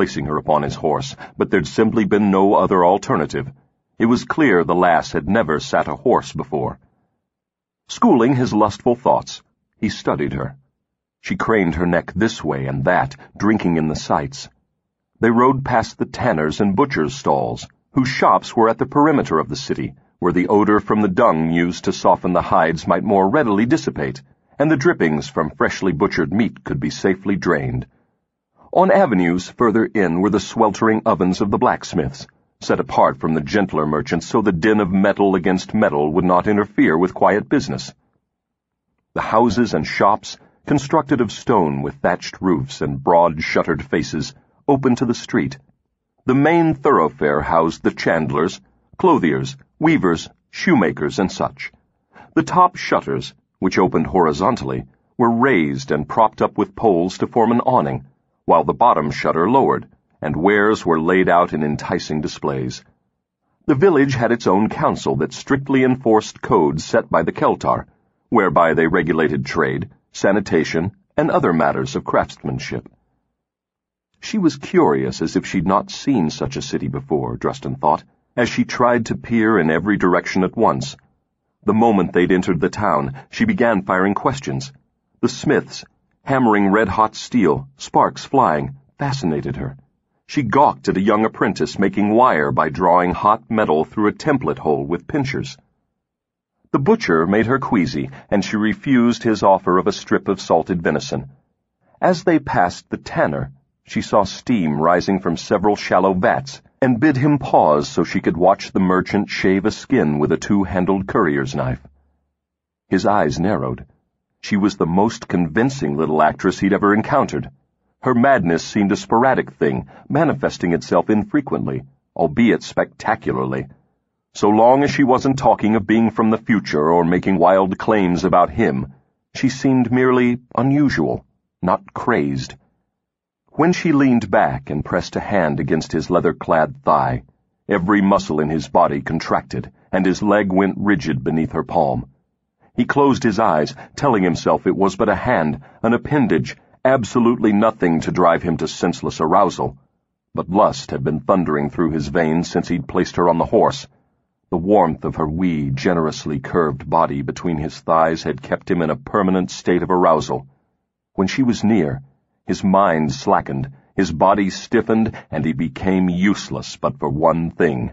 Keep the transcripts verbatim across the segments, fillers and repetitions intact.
placing her upon his horse, but there'd simply been no other alternative. It was clear the lass had never sat a horse before. Schooling his lustful thoughts, he studied her. She craned her neck this way and that, drinking in the sights. They rode past the tanners' and butchers' stalls, whose shops were at the perimeter of the city, where the odor from the dung used to soften the hides might more readily dissipate, and the drippings from freshly butchered meat could be safely drained. On avenues further in were the sweltering ovens of the blacksmiths, set apart from the gentler merchants so the din of metal against metal would not interfere with quiet business. The houses and shops, constructed of stone with thatched roofs and broad-shuttered faces, open to the street. The main thoroughfare housed the chandlers, clothiers, weavers, shoemakers, and such. The top shutters, which opened horizontally, were raised and propped up with poles to form an awning, while the bottom shutter lowered, and wares were laid out in enticing displays. The village had its own council that strictly enforced codes set by the Keltar, whereby they regulated trade, sanitation, and other matters of craftsmanship. She was curious as if she'd not seen such a city before, Drustin thought, as she tried to peer in every direction at once. The moment they'd entered the town, she began firing questions. The smiths, hammering red-hot steel, sparks flying, fascinated her. She gawked at a young apprentice making wire by drawing hot metal through a template hole with pincers. The butcher made her queasy, and she refused his offer of a strip of salted venison. As they passed the tanner, she saw steam rising from several shallow vats, and bid him pause so she could watch the merchant shave a skin with a two-handled currier's knife. His eyes narrowed. She was the most convincing little actress he'd ever encountered. Her madness seemed a sporadic thing, manifesting itself infrequently, albeit spectacularly. So long as she wasn't talking of being from the future or making wild claims about him, she seemed merely unusual, not crazed. When she leaned back and pressed a hand against his leather-clad thigh, every muscle in his body contracted, and his leg went rigid beneath her palm. He closed his eyes, telling himself it was but a hand, an appendage, absolutely nothing to drive him to senseless arousal. But lust had been thundering through his veins since he'd placed her on the horse. The warmth of her wee, generously curved body between his thighs had kept him in a permanent state of arousal. When she was near, his mind slackened, his body stiffened, and he became useless but for one thing: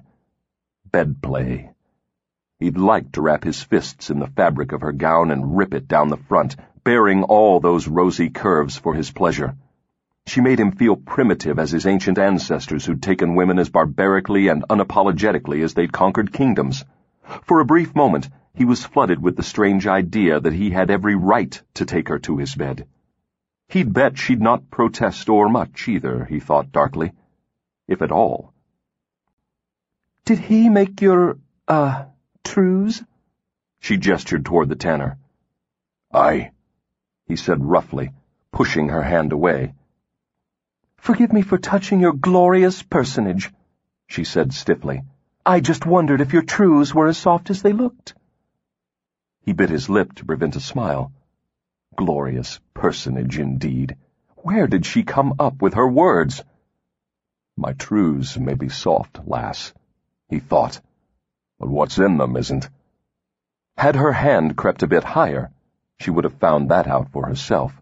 bed play. He'd like to wrap his fists in the fabric of her gown and rip it down the front, bearing all those rosy curves for his pleasure. She made him feel primitive as his ancient ancestors who'd taken women as barbarically and unapologetically as they'd conquered kingdoms. For a brief moment, he was flooded with the strange idea that he had every right to take her to his bed. He'd bet she'd not protest or much either, he thought darkly, if at all. "Did he make your, uh, trews?" She gestured toward the tanner. "Aye," he said roughly, pushing her hand away. "Forgive me for touching your glorious personage," she said stiffly. "I just wondered if your trews were as soft as they looked." He bit his lip to prevent a smile. Glorious personage, indeed. Where did she come up with her words? "My trews may be soft, lass," he thought, "but what's in them isn't." Had her hand crept a bit higher, she would have found that out for herself.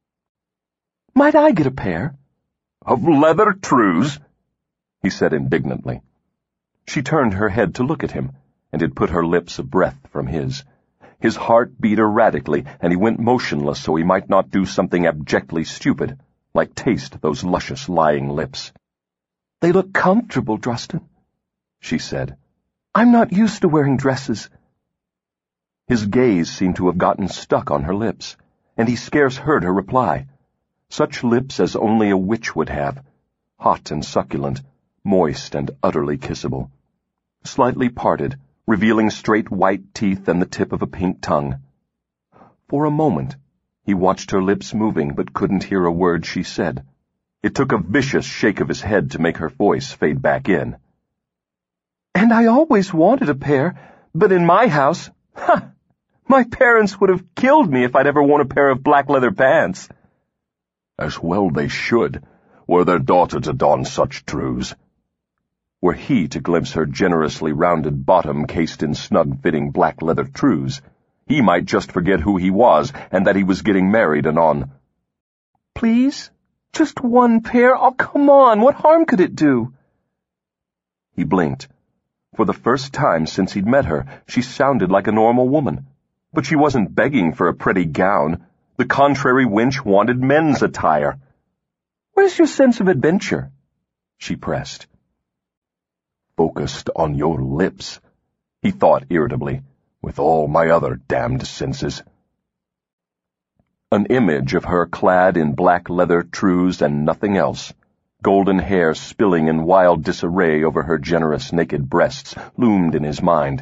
"Might I get a pair?" "Of leather trews?" he said indignantly. She turned her head to look at him, and it put her lips a breath from his. His heart beat erratically, and he went motionless so he might not do something abjectly stupid, like taste those luscious lying lips. "They look comfortable, Drustin," she said. "I'm not used to wearing dresses." His gaze seemed to have gotten stuck on her lips, and he scarce heard her reply. Such lips as only a witch would have, hot and succulent, moist and utterly kissable. Slightly parted, revealing straight white teeth and the tip of a pink tongue. For a moment, he watched her lips moving but couldn't hear a word she said. It took a vicious shake of his head to make her voice fade back in. "And I always wanted a pair, but in my house, ha! My parents would have killed me if I'd ever worn a pair of black leather pants." "As well they should. were their daughter to don such trews. Were he to glimpse her generously rounded bottom cased in snug-fitting black leather trews, he might just forget who he was and that he was getting married anon. "Please? Just one pair? Oh, come on, what harm could it do?" He blinked. For the first time since he'd met her, she sounded like a normal woman. But she wasn't begging for a pretty gown. The contrary wench wanted men's attire. "Where's your sense of adventure?" she pressed. "Focused on your lips," he thought irritably, "with all my other damned senses." An image of her clad in black leather trews and nothing else, golden hair spilling in wild disarray over her generous naked breasts, loomed in his mind.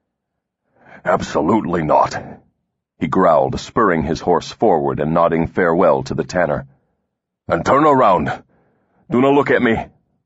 "Absolutely not," he growled, spurring his horse forward and nodding farewell to the tanner. "And turn around. Do not look at me."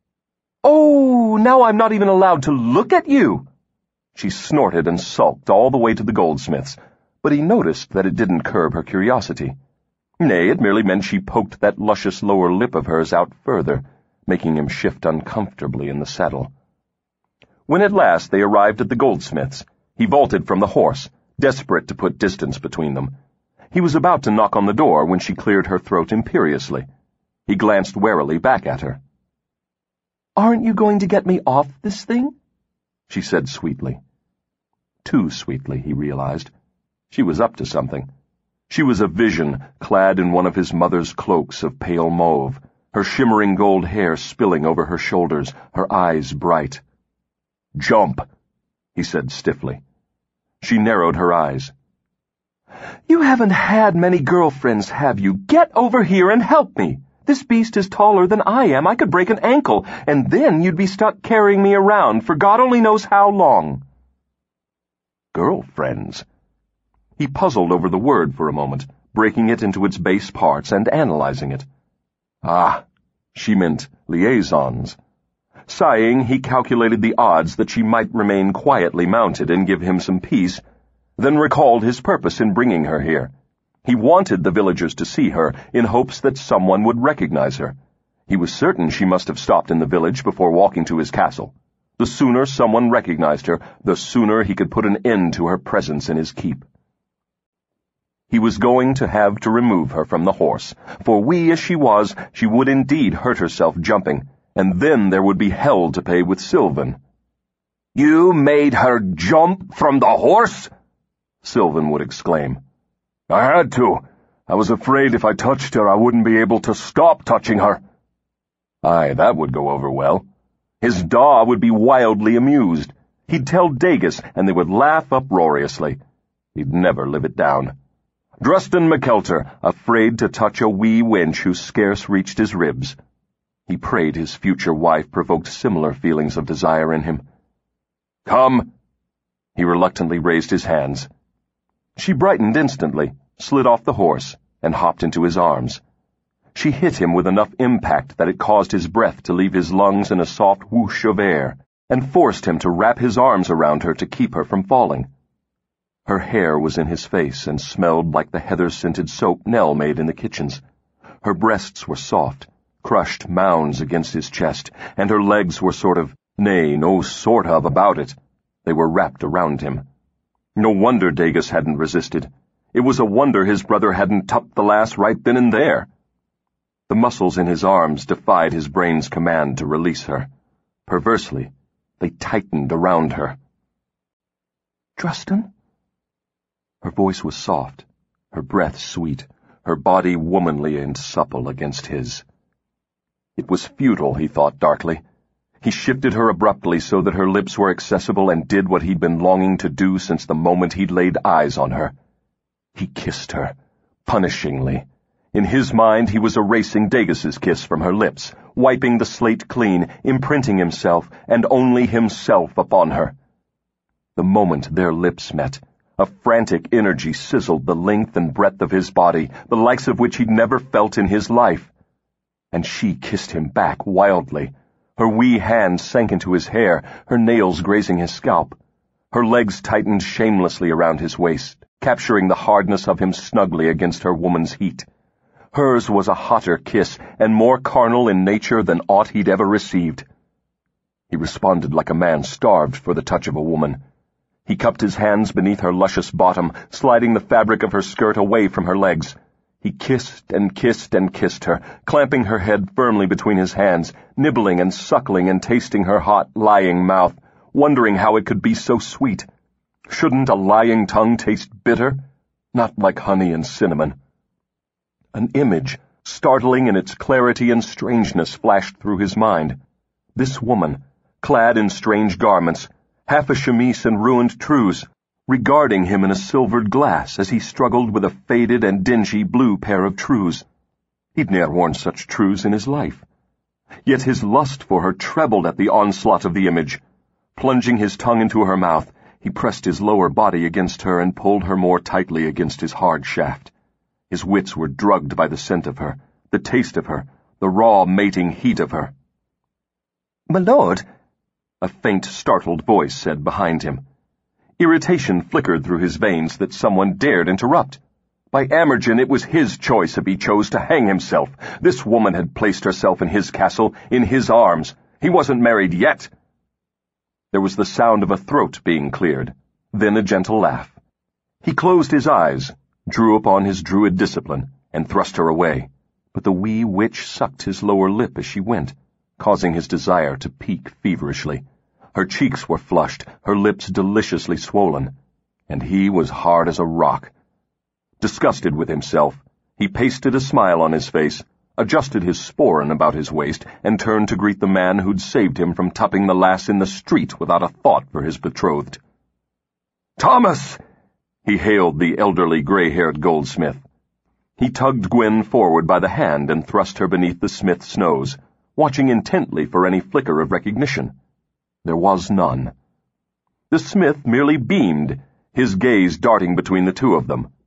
"Oh, now I'm not even allowed to look at you!" She snorted and sulked all the way to the goldsmith's, but he noticed that it didn't curb her curiosity. Nay, it merely meant she poked that luscious lower lip of hers out further, making him shift uncomfortably in the saddle. When at last they arrived at the goldsmith's, he vaulted from the horse, desperate to put distance between them. He was about to knock on the door when she cleared her throat imperiously. He glanced warily back at her. "Aren't you going to get me off this thing?" she said sweetly. Too sweetly, he realized. She was up to something. She was a vision, clad in one of his mother's cloaks of pale mauve, her shimmering gold hair spilling over her shoulders, her eyes bright. "Jump," he said stiffly. She narrowed her eyes. "You haven't had many girlfriends, have you? Get over here and help me. This beast is taller than I am. I could break an ankle, and then you'd be stuck carrying me around for God only knows how long." Girlfriends? He puzzled over the word for a moment, breaking it into its base parts and analyzing it. Ah, she meant liaisons. Sighing, he calculated the odds that she might remain quietly mounted and give him some peace, then recalled his purpose in bringing her here. He wanted the villagers to see her in hopes that someone would recognize her. He was certain she must have stopped in the village before walking to his castle. The sooner someone recognized her, the sooner he could put an end to her presence in his keep. He was going to have to remove her from the horse, for wee as she was, she would indeed hurt herself jumping, and then there would be hell to pay with Sylvan. "You made her jump from the horse?" Sylvan would exclaim. "I had to. I was afraid if I touched her I wouldn't be able to stop touching her." Aye, that would go over well. His daw would be wildly amused. He'd tell Dagus, and they would laugh uproariously. He'd never live it down. Drustin McKeltar, afraid to touch a wee wench who scarce reached his ribs. He prayed his future wife provoked similar feelings of desire in him. "Come." He reluctantly raised his hands. She brightened instantly, slid off the horse, and hopped into his arms. She hit him with enough impact that it caused his breath to leave his lungs in a soft whoosh of air, and forced him to wrap his arms around her to keep her from falling. Her hair was in his face and smelled like the heather-scented soap Nell made in the kitchens. Her breasts were soft, crushed mounds against his chest, and her legs were sort of, nay, no sort of about it. They were wrapped around him. No wonder Dagus hadn't resisted. It was a wonder his brother hadn't tupped the lass right then and there. The muscles in his arms defied his brain's command to release her. Perversely, they tightened around her. "Drustin?" Her voice was soft, her breath sweet, her body womanly and supple against his. It was futile, he thought darkly. He shifted her abruptly so that her lips were accessible and did what he'd been longing to do since the moment he'd laid eyes on her. He kissed her, punishingly. In his mind, he was erasing Dagus's kiss from her lips, wiping the slate clean, imprinting himself, and only himself, upon her. The moment their lips met, a frantic energy sizzled the length and breadth of his body, the likes of which he'd never felt in his life. And she kissed him back wildly. Her wee hand sank into his hair, her nails grazing his scalp. Her legs tightened shamelessly around his waist, capturing the hardness of him snugly against her woman's heat. Hers was a hotter kiss, and more carnal in nature than aught he'd ever received. He responded like a man starved for the touch of a woman. He cupped his hands beneath her luscious bottom, sliding the fabric of her skirt away from her legs. He kissed and kissed and kissed her, clamping her head firmly between his hands, nibbling and suckling and tasting her hot, lying mouth, wondering how it could be so sweet. Shouldn't a lying tongue taste bitter? Not like honey and cinnamon. An image, startling in its clarity and strangeness, flashed through his mind. This woman, clad in strange garments, half a chemise and ruined trews, regarding him in a silvered glass as he struggled with a faded and dingy blue pair of trews. He'd ne'er worn such trews in his life. Yet his lust for her trebled at the onslaught of the image. Plunging his tongue into her mouth, he pressed his lower body against her and pulled her more tightly against his hard shaft. His wits were drugged by the scent of her, the taste of her, the raw mating heat of her. "My lord," a faint, startled voice said behind him. Irritation flickered through his veins that someone dared interrupt. By Amergin, it was his choice if he chose to hang himself. This woman had placed herself in his castle, in his arms. He wasn't married yet. There was the sound of a throat being cleared, then a gentle laugh. He closed his eyes, drew upon his druid discipline, and thrust her away, but the wee witch sucked his lower lip as she went, causing his desire to peak feverishly. Her cheeks were flushed, her lips deliciously swollen, and he was hard as a rock. Disgusted with himself, he pasted a smile on his face, adjusted his sporran about his waist, and turned to greet the man who'd saved him from topping the lass in the street without a thought for his betrothed. "Thomas!" he hailed the elderly gray-haired goldsmith. He tugged Gwyn forward by the hand and thrust her beneath the smith's nose, watching intently for any flicker of recognition. There was none. The smith merely beamed, his gaze darting between the two of them.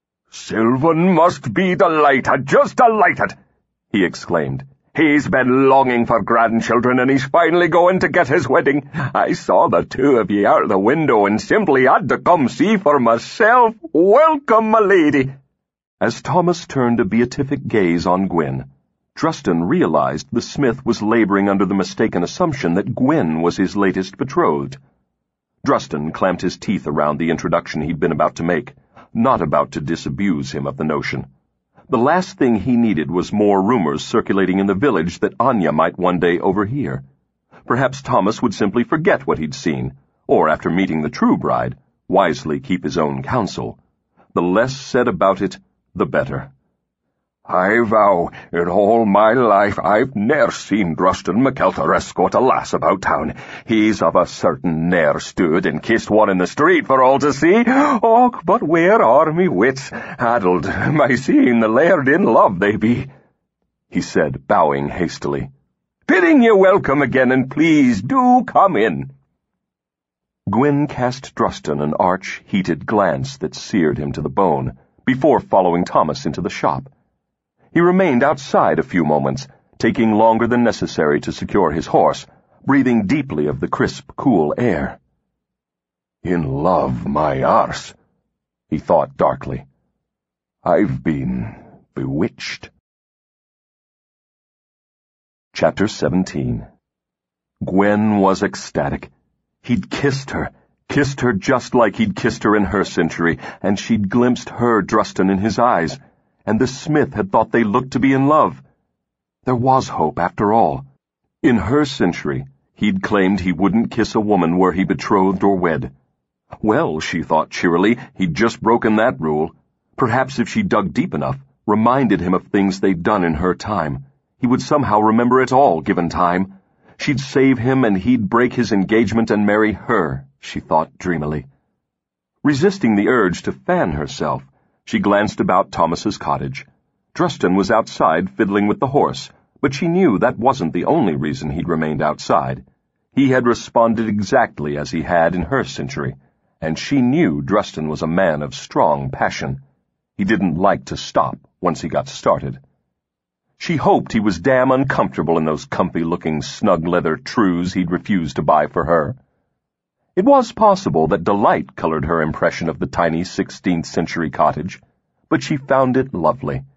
"Sylvan must be delighted, just delighted," he exclaimed. "He's been longing for grandchildren, and he's finally going to get his wedding. I saw the two of ye out the window and simply had to come see for myself. Welcome, my lady." As Thomas turned a beatific gaze on Gwyn, Drustan realized the smith was laboring under the mistaken assumption that Gwyn was his latest betrothed. Drustan clamped his teeth around the introduction he'd been about to make, not about to disabuse him of the notion. The last thing he needed was more rumors circulating in the village that Anya might one day overhear. Perhaps Thomas would simply forget what he'd seen, or after meeting the true bride, wisely keep his own counsel. The less said about it, the better. "I vow, in all my life I've ne'er seen Drustan McElter escort a lass about town. He's of a certain ne'er stood and kissed one in the street for all to see. Och, but where are me wits? Addled, my seeing the laird in love they be," he said, bowing hastily. "Bidding you welcome again, and please do come in." Gwyn cast Drustan an arch, heated glance that seared him to the bone, before following Thomas into the shop. He remained outside a few moments, taking longer than necessary to secure his horse, breathing deeply of the crisp, cool air. "In love, my arse," he thought darkly. "I've been bewitched." Chapter seventeen. Gwyn was ecstatic. He'd kissed her, kissed her just like he'd kissed her in her century, and she'd glimpsed her Drustan in his eyes, and the smith had thought they looked to be in love. There was hope, after all. In her century, he'd claimed he wouldn't kiss a woman were he betrothed or wed. Well, she thought cheerily, he'd just broken that rule. Perhaps if she dug deep enough, reminded him of things they'd done in her time, he would somehow remember it all, given time. She'd save him and he'd break his engagement and marry her, she thought dreamily. Resisting the urge to fan herself, she glanced about Thomas's cottage. Drustan was outside fiddling with the horse, but she knew that wasn't the only reason he'd remained outside. He had responded exactly as he had in her century, and she knew Drustan was a man of strong passion. He didn't like to stop once he got started. She hoped he was damn uncomfortable in those comfy-looking snug leather trews he'd refused to buy for her. It was possible that delight colored her impression of the tiny sixteenth-century cottage, but she found it lovely.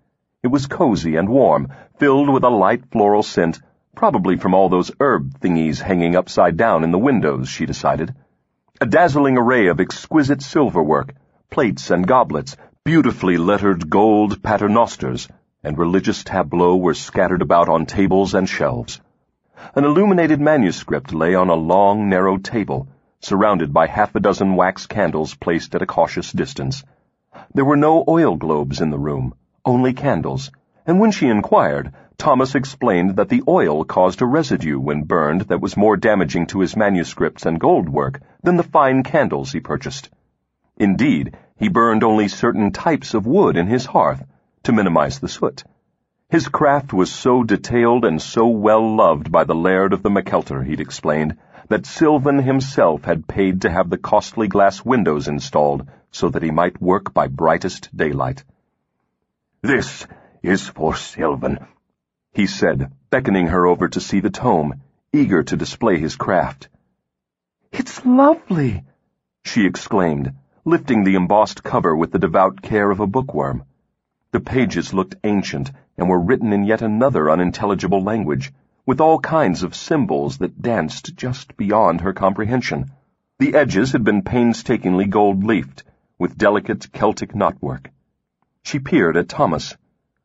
It was cozy and warm, filled with a light floral scent, probably from all those herb thingies hanging upside down in the windows, she decided. A dazzling array of exquisite silverwork, plates and goblets, beautifully lettered gold paternosters, and religious tableaux were scattered about on tables and shelves. An illuminated manuscript lay on a long, narrow table, surrounded by half a dozen wax candles placed at a cautious distance. There were no oil globes in the room, only candles, and when she inquired, Thomas explained that the oil caused a residue when burned that was more damaging to his manuscripts and gold work than the fine candles he purchased. Indeed, he burned only certain types of wood in his hearth, to minimize the soot. His craft was so detailed and so well loved by the Laird of the McKeltar, he'd explained, that Sylvan himself had paid to have the costly glass windows installed so that he might work by brightest daylight. "This is for Sylvan," he said, beckoning her over to see the tome, eager to display his craft. "It's lovely," she exclaimed, lifting the embossed cover with the devout care of a bookworm. The pages looked ancient and were written in yet another unintelligible language, with all kinds of symbols that danced just beyond her comprehension. The edges had been painstakingly gold-leafed, with delicate Celtic knotwork. She peered at Thomas.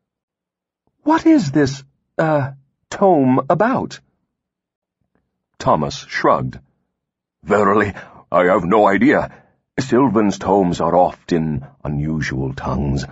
"What is this, uh, tome about?" Thomas shrugged. "Verily, I have no idea. Sylvan's tomes are oft in unusual tongues."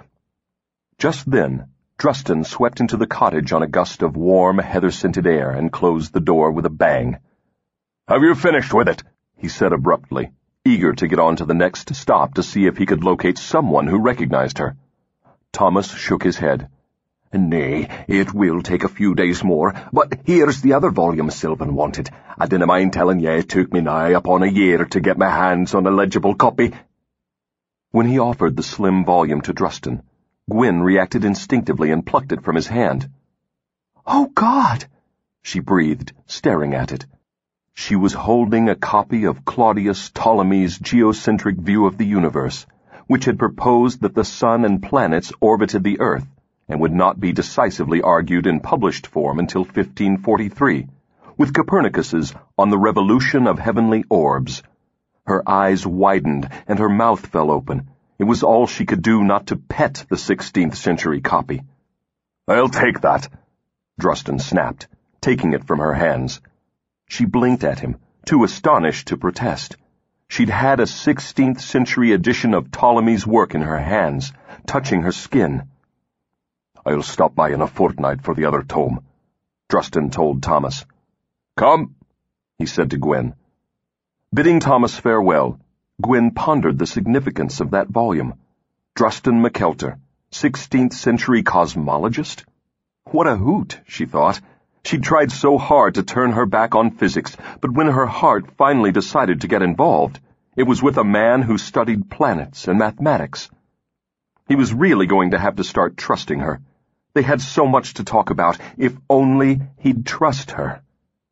Just then, Drustin swept into the cottage on a gust of warm, heather-scented air and closed the door with a bang. "Have you finished with it?" he said abruptly, eager to get on to the next stop to see if he could locate someone who recognized her. Thomas shook his head. "Nay, it will take a few days more, but here's the other volume Sylvan wanted. I dinna mind telling ye it took me nigh upon a year to get my hands on a legible copy." When he offered the slim volume to Drustin, Gwyn reacted instinctively and plucked it from his hand. "Oh, God!" she breathed, staring at it. She was holding a copy of Claudius Ptolemy's geocentric view of the universe, which had proposed that the sun and planets orbited the Earth and would not be decisively argued in published form until fifteen forty-three, with Copernicus's On the Revolution of Heavenly Orbs. Her eyes widened and her mouth fell open. It was all she could do not to pet the sixteenth century copy. "I'll take that," Drustin snapped, taking it from her hands. She blinked at him, too astonished to protest. She'd had a sixteenth century edition of Ptolemy's work in her hands, touching her skin. "I'll stop by in a fortnight for the other tome," Drustin told Thomas. "Come," he said to Gwyn. Bidding Thomas farewell, Gwyn pondered the significance of that volume. Drustin McKeltar, sixteenth century cosmologist? What a hoot, she thought. She'd tried so hard to turn her back on physics, but when her heart finally decided to get involved, it was with a man who studied planets and mathematics. He was really going to have to start trusting her. They had so much to talk about, if only he'd trust her.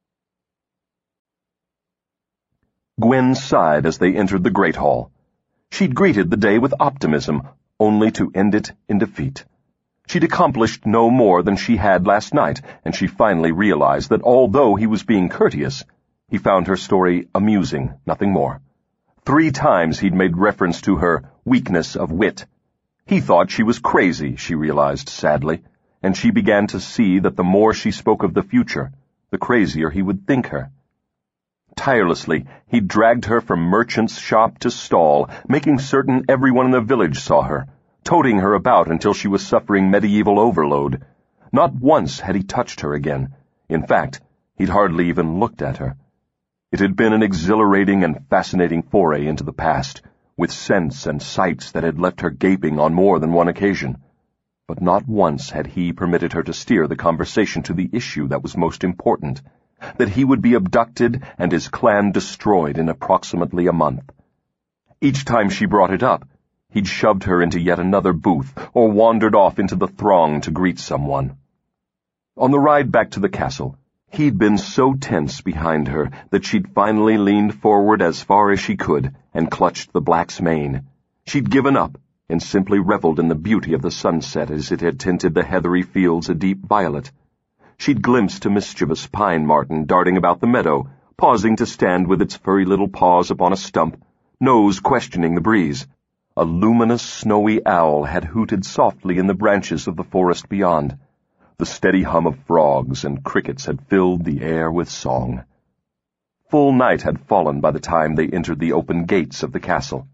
Gwyn sighed as they entered the Great Hall. She'd greeted the day with optimism, only to end it in defeat. She'd accomplished no more than she had last night, and she finally realized that although he was being courteous, he found her story amusing, nothing more. Three times he'd made reference to her weakness of wit. He thought she was crazy, she realized sadly, and she began to see that the more she spoke of the future, the crazier he would think her. Tirelessly, he dragged her from merchant's shop to stall, making certain everyone in the village saw her, toting her about until she was suffering medieval overload. Not once had he touched her again. In fact, he'd hardly even looked at her. It had been an exhilarating and fascinating foray into the past, with scents and sights that had left her gaping on more than one occasion. But not once had he permitted her to steer the conversation to the issue that was most important, that he would be abducted and his clan destroyed in approximately a month. Each time she brought it up, he'd shoved her into yet another booth or wandered off into the throng to greet someone. On the ride back to the castle, he'd been so tense behind her that she'd finally leaned forward as far as she could and clutched the black's mane. She'd given up, and simply reveled in the beauty of the sunset as it had tinted the heathery fields a deep violet. She'd glimpsed a mischievous pine marten darting about the meadow, pausing to stand with its furry little paws upon a stump, nose questioning the breeze. A luminous, snowy owl had hooted softly in the branches of the forest beyond. The steady hum of frogs and crickets had filled the air with song. Full night had fallen by the time they entered the open gates of the castle.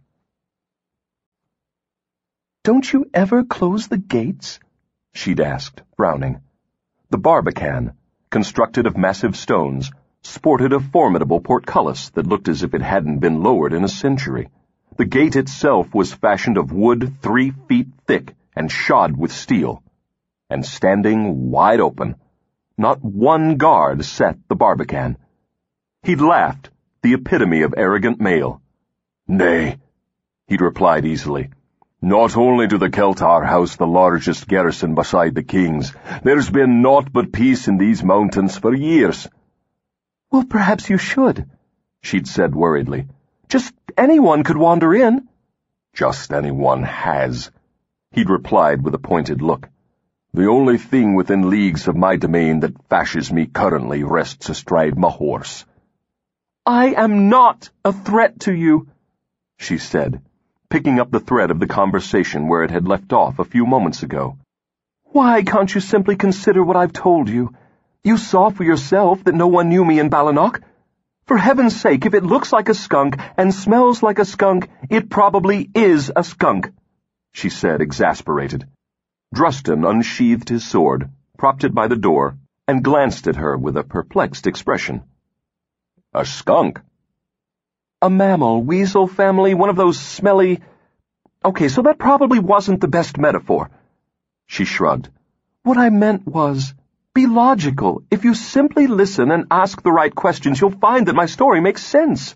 "Don't you ever close the gates?" she'd asked, frowning. The barbican, constructed of massive stones, sported a formidable portcullis that looked as if it hadn't been lowered in a century. The gate itself was fashioned of wood three feet thick and shod with steel, and standing wide open. Not one guard set the barbican. He'd laughed, the epitome of arrogant male. "Nay," he'd replied easily. "Not only do the Keltar house the largest garrison beside the king's, there's been naught but peace in these mountains for years." "Well, perhaps you should," she'd said worriedly. "Just anyone could wander in." "Just anyone has," he'd replied with a pointed look. "The only thing within leagues of my domain that fashes me currently rests astride my horse." "I am not a threat to you," she said, picking up the thread of the conversation where it had left off a few moments ago. "Why can't you simply consider what I've told you? You saw for yourself that no one knew me in Balinoch. For heaven's sake, if it looks like a skunk and smells like a skunk, it probably is a skunk," she said, exasperated. Drustin unsheathed his sword, propped it by the door, and glanced at her with a perplexed expression. "A skunk?" "A mammal, weasel family, one of those smelly... Okay, so that probably wasn't the best metaphor." She shrugged. "What I meant was, be logical. If you simply listen and ask the right questions, you'll find that my story makes sense."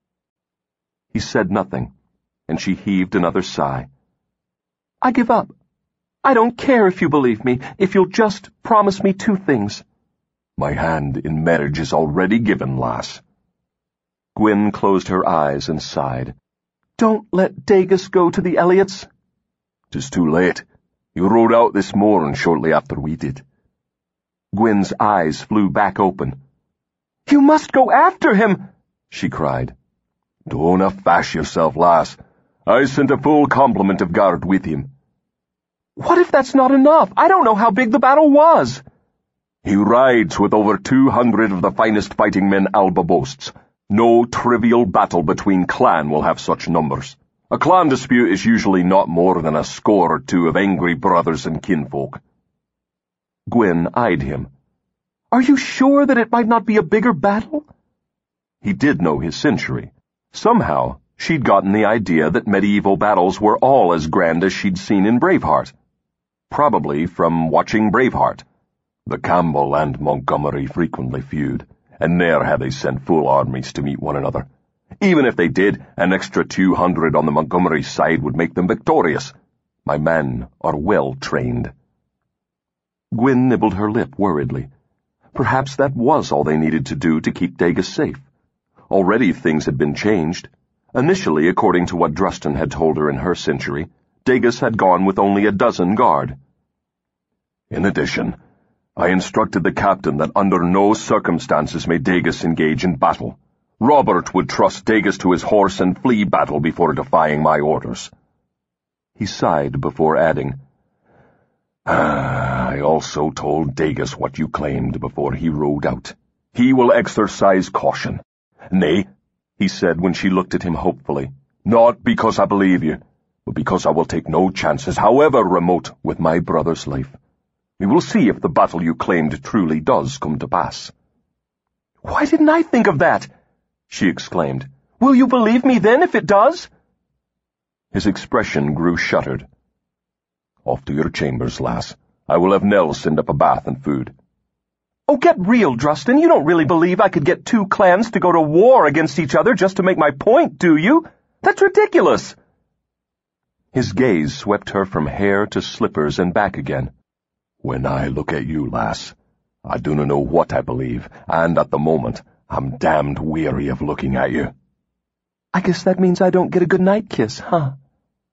He said nothing, and she heaved another sigh. "I give up. I don't care if you believe me, if you'll just promise me two things." "My hand in marriage is already given, lass." Gwyn closed her eyes and sighed. "Don't let Dagus go to the Elliots." "'Tis too late. He rode out this morn shortly after we did." Gwyn's eyes flew back open. "You must go after him!" she cried. "Don't affash yourself, lass. I sent a full complement of guard with him." "What if that's not enough? I don't know how big the battle was." "He rides with over two hundred of the finest fighting men Alba boasts. No trivial battle between clan will have such numbers. A clan dispute is usually not more than a score or two of angry brothers and kinfolk." Gwyn eyed him. "Are you sure that it might not be a bigger battle?" He did know his century. Somehow, she'd gotten the idea that medieval battles were all as grand as she'd seen in Braveheart. Probably from watching Braveheart. The Campbell and Montgomery frequently feud, and ne'er had they sent full armies to meet one another. Even if they did, an extra two hundred on the Montgomery side would make them victorious. My men are well trained. Gwyn nibbled her lip worriedly. Perhaps that was all they needed to do to keep Dagus safe. Already things had been changed. Initially, according to what Drustin had told her in her century, Dagus had gone with only a dozen guard. "In addition, I instructed the captain that under no circumstances may Dagus engage in battle. Robert would trust Dagus to his horse and flee battle before defying my orders." He sighed before adding, ah, "I also told Dagus what you claimed before he rode out. He will exercise caution. Nay," he said when she looked at him hopefully, "not because I believe you, but because I will take no chances, however remote, with my brother's life. We will see if the battle you claimed truly does come to pass." "Why didn't I think of that?" she exclaimed. "Will you believe me then if it does?" His expression grew shuttered. "Off to your chambers, lass. I will have Nell send up a bath and food." "Oh, get real, Drustin. You don't really believe I could get two clans to go to war against each other just to make my point, do you? That's ridiculous." His gaze swept her from hair to slippers and back again. "When I look at you, lass, I do not know what I believe, and at the moment I'm damned weary of looking at you." "I guess that means I don't get a good night kiss, huh?"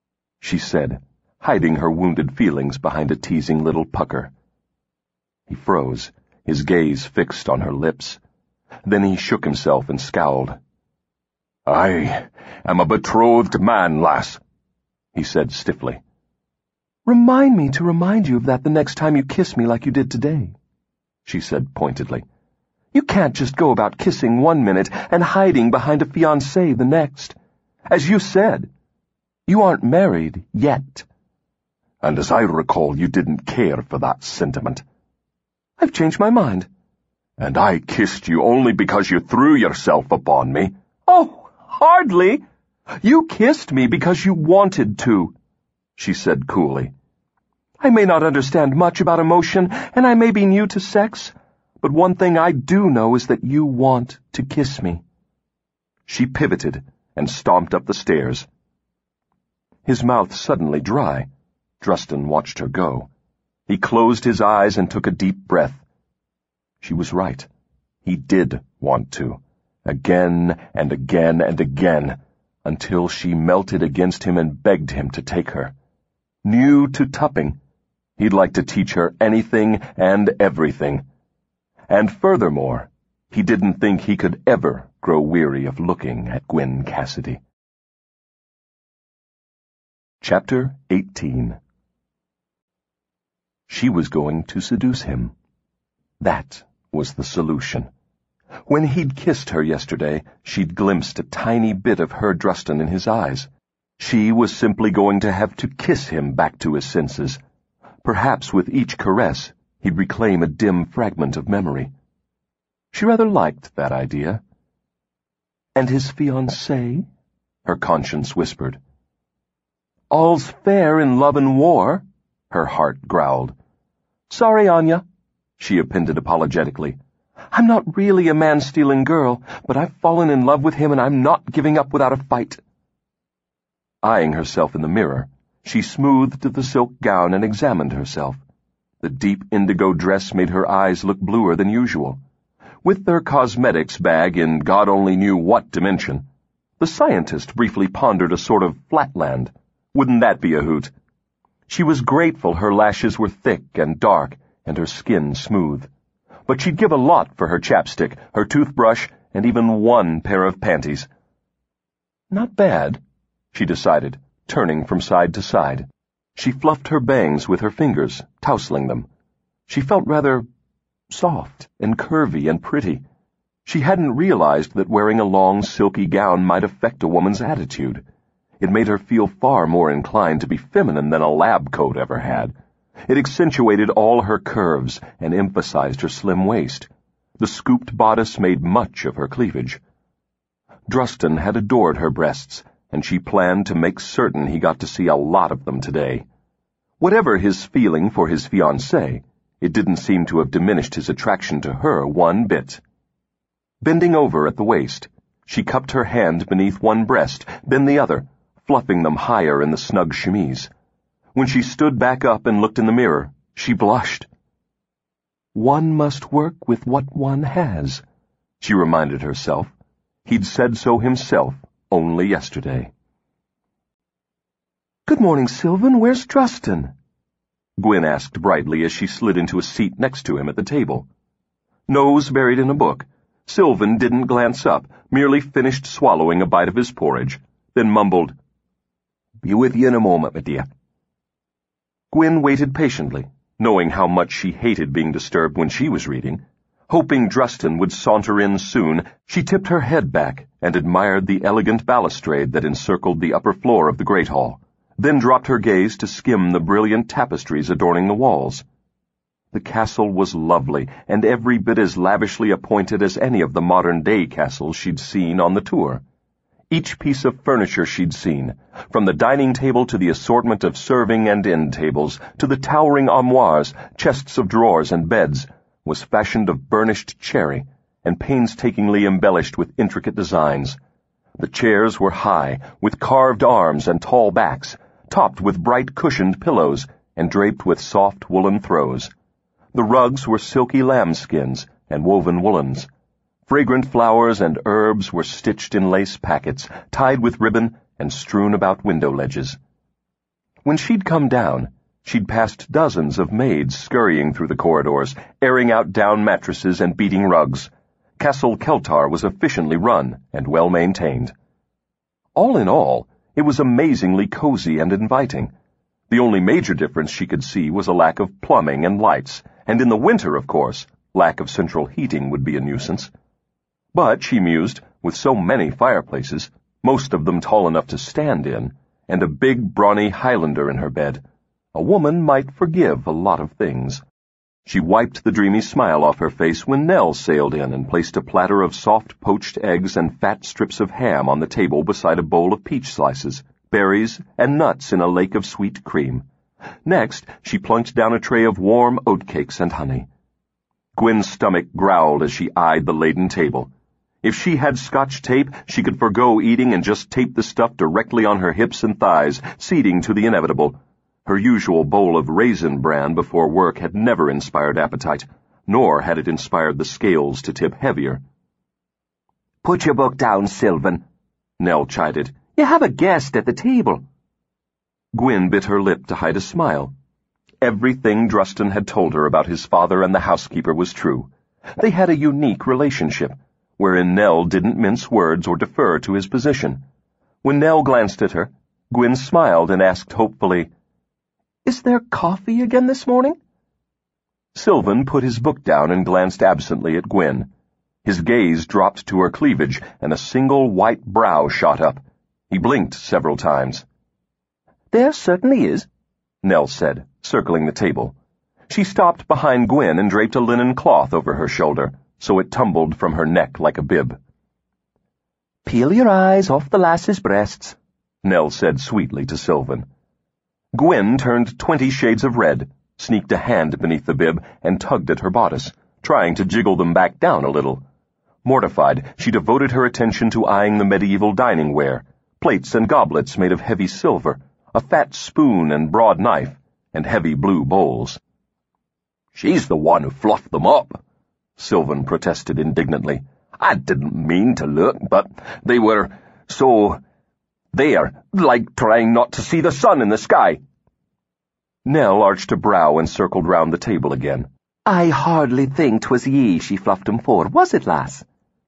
she said, hiding her wounded feelings behind a teasing little pucker. He froze, his gaze fixed on her lips. Then he shook himself and scowled. "I am a betrothed man, lass," he said stiffly. "Remind me to remind you of that the next time you kiss me like you did today," she said pointedly. "You can't just go about kissing one minute and hiding behind a fiancé the next. As you said, you aren't married yet." "And as I recall, you didn't care for that sentiment." "I've changed my mind." "And I kissed you only because you threw yourself upon me." "Oh, hardly. You kissed me because you wanted to," she said coolly. "I may not understand much about emotion, and I may be new to sex, but one thing I do know is that you want to kiss me." She pivoted and stomped up the stairs. His mouth suddenly dry. Drustin watched her go. He closed his eyes and took a deep breath. She was right. He did want to. Again and again and again, until she melted against him and begged him to take her. New to Tupping, he'd like to teach her anything and everything. And furthermore, he didn't think he could ever grow weary of looking at Gwen Cassidy. Chapter eighteen. She was going to seduce him. That was the solution. When he'd kissed her yesterday, she'd glimpsed a tiny bit of her Drustin in his eyes. She was simply going to have to kiss him back to his senses. Perhaps with each caress, he'd reclaim a dim fragment of memory. She rather liked that idea. "And his fiancée?" her conscience whispered. "All's fair in love and war," her heart growled. "Sorry, Anya," she appended apologetically. "I'm not really a man-stealing girl, but I've fallen in love with him and I'm not giving up without a fight." Eyeing herself in the mirror, she smoothed the silk gown and examined herself. The deep indigo dress made her eyes look bluer than usual. With their cosmetics bag in God only knew what dimension, the scientist briefly pondered a sort of flatland. Wouldn't that be a hoot? She was grateful her lashes were thick and dark and her skin smooth. But she'd give a lot for her chapstick, her toothbrush, and even one pair of panties. Not bad, she decided, turning from side to side. She fluffed her bangs with her fingers, tousling them. She felt rather soft and curvy and pretty. She hadn't realized that wearing a long, silky gown might affect a woman's attitude. It made her feel far more inclined to be feminine than a lab coat ever had. It accentuated all her curves and emphasized her slim waist. The scooped bodice made much of her cleavage. Drustin had adored her breasts, and she planned to make certain he got to see a lot of them today. Whatever his feeling for his fiancée, it didn't seem to have diminished his attraction to her one bit. Bending over at the waist, she cupped her hand beneath one breast, then the other, fluffing them higher in the snug chemise. When she stood back up and looked in the mirror, she blushed. One must work with what one has, she reminded herself. He'd said so himself only yesterday. "Good morning, Sylvan. Where's Drustin?" Gwen asked brightly as she slid into a seat next to him at the table. Nose buried in a book, Sylvan didn't glance up, merely finished swallowing a bite of his porridge, then mumbled, "Be with you in a moment, my dear." Gwen waited patiently, knowing how much she hated being disturbed when she was reading. Hoping Drustin would saunter in soon, she tipped her head back and admired the elegant balustrade that encircled the upper floor of the great hall, then dropped her gaze to skim the brilliant tapestries adorning the walls. The castle was lovely, and every bit as lavishly appointed as any of the modern-day castles she'd seen on the tour. Each piece of furniture she'd seen, from the dining table to the assortment of serving and end tables, to the towering armoires, chests of drawers and beds, was fashioned of burnished cherry and painstakingly embellished with intricate designs. The chairs were high, with carved arms and tall backs, topped with bright cushioned pillows and draped with soft woolen throws. The rugs were silky lambskins and woven woolens. Fragrant flowers and herbs were stitched in lace packets, tied with ribbon and strewn about window ledges. When she'd come down, she'd passed dozens of maids scurrying through the corridors, airing out down mattresses and beating rugs. Castle Keltar was efficiently run and well-maintained. All in all, it was amazingly cozy and inviting. The only major difference she could see was a lack of plumbing and lights, and in the winter, of course, lack of central heating would be a nuisance. But, she mused, with so many fireplaces, most of them tall enough to stand in, and a big, brawny Highlander in her bed, a woman might forgive a lot of things. She wiped the dreamy smile off her face when Nell sailed in and placed a platter of soft poached eggs and fat strips of ham on the table beside a bowl of peach slices, berries, and nuts in a lake of sweet cream. Next, she plunked down a tray of warm oatcakes and honey. Gwyn's stomach growled as she eyed the laden table. If she had Scotch tape, she could forgo eating and just tape the stuff directly on her hips and thighs, ceding to the inevitable. Her usual bowl of Raisin Bran before work had never inspired appetite, nor had it inspired the scales to tip heavier. "Put your book down, Sylvan," Nell chided. "You have a guest at the table." Gwyn bit her lip to hide a smile. Everything Drustin had told her about his father and the housekeeper was true. They had a unique relationship, wherein Nell didn't mince words or defer to his position. When Nell glanced at her, Gwyn smiled and asked hopefully, "Is there coffee again this morning?" Sylvan put his book down and glanced absently at Gwyn. His gaze dropped to her cleavage, and a single white brow shot up. He blinked several times. "There certainly is," Nell said, circling the table. She stopped behind Gwyn and draped a linen cloth over her shoulder, so it tumbled from her neck like a bib. "Peel your eyes off the lass's breasts," Nell said sweetly to Sylvan. Gwyn turned twenty shades of red, sneaked a hand beneath the bib, and tugged at her bodice, trying to jiggle them back down a little. Mortified, she devoted her attention to eyeing the medieval dining ware, plates and goblets made of heavy silver, a fat spoon and broad knife, and heavy blue bowls. "She's the one who fluffed them up," Sylvan protested indignantly. "I didn't mean to look, but they were so... there, like trying not to see the sun in the sky." Nell arched a brow and circled round the table again. "I hardly think 'twas ye she fluffed 'em for, was it, lass?"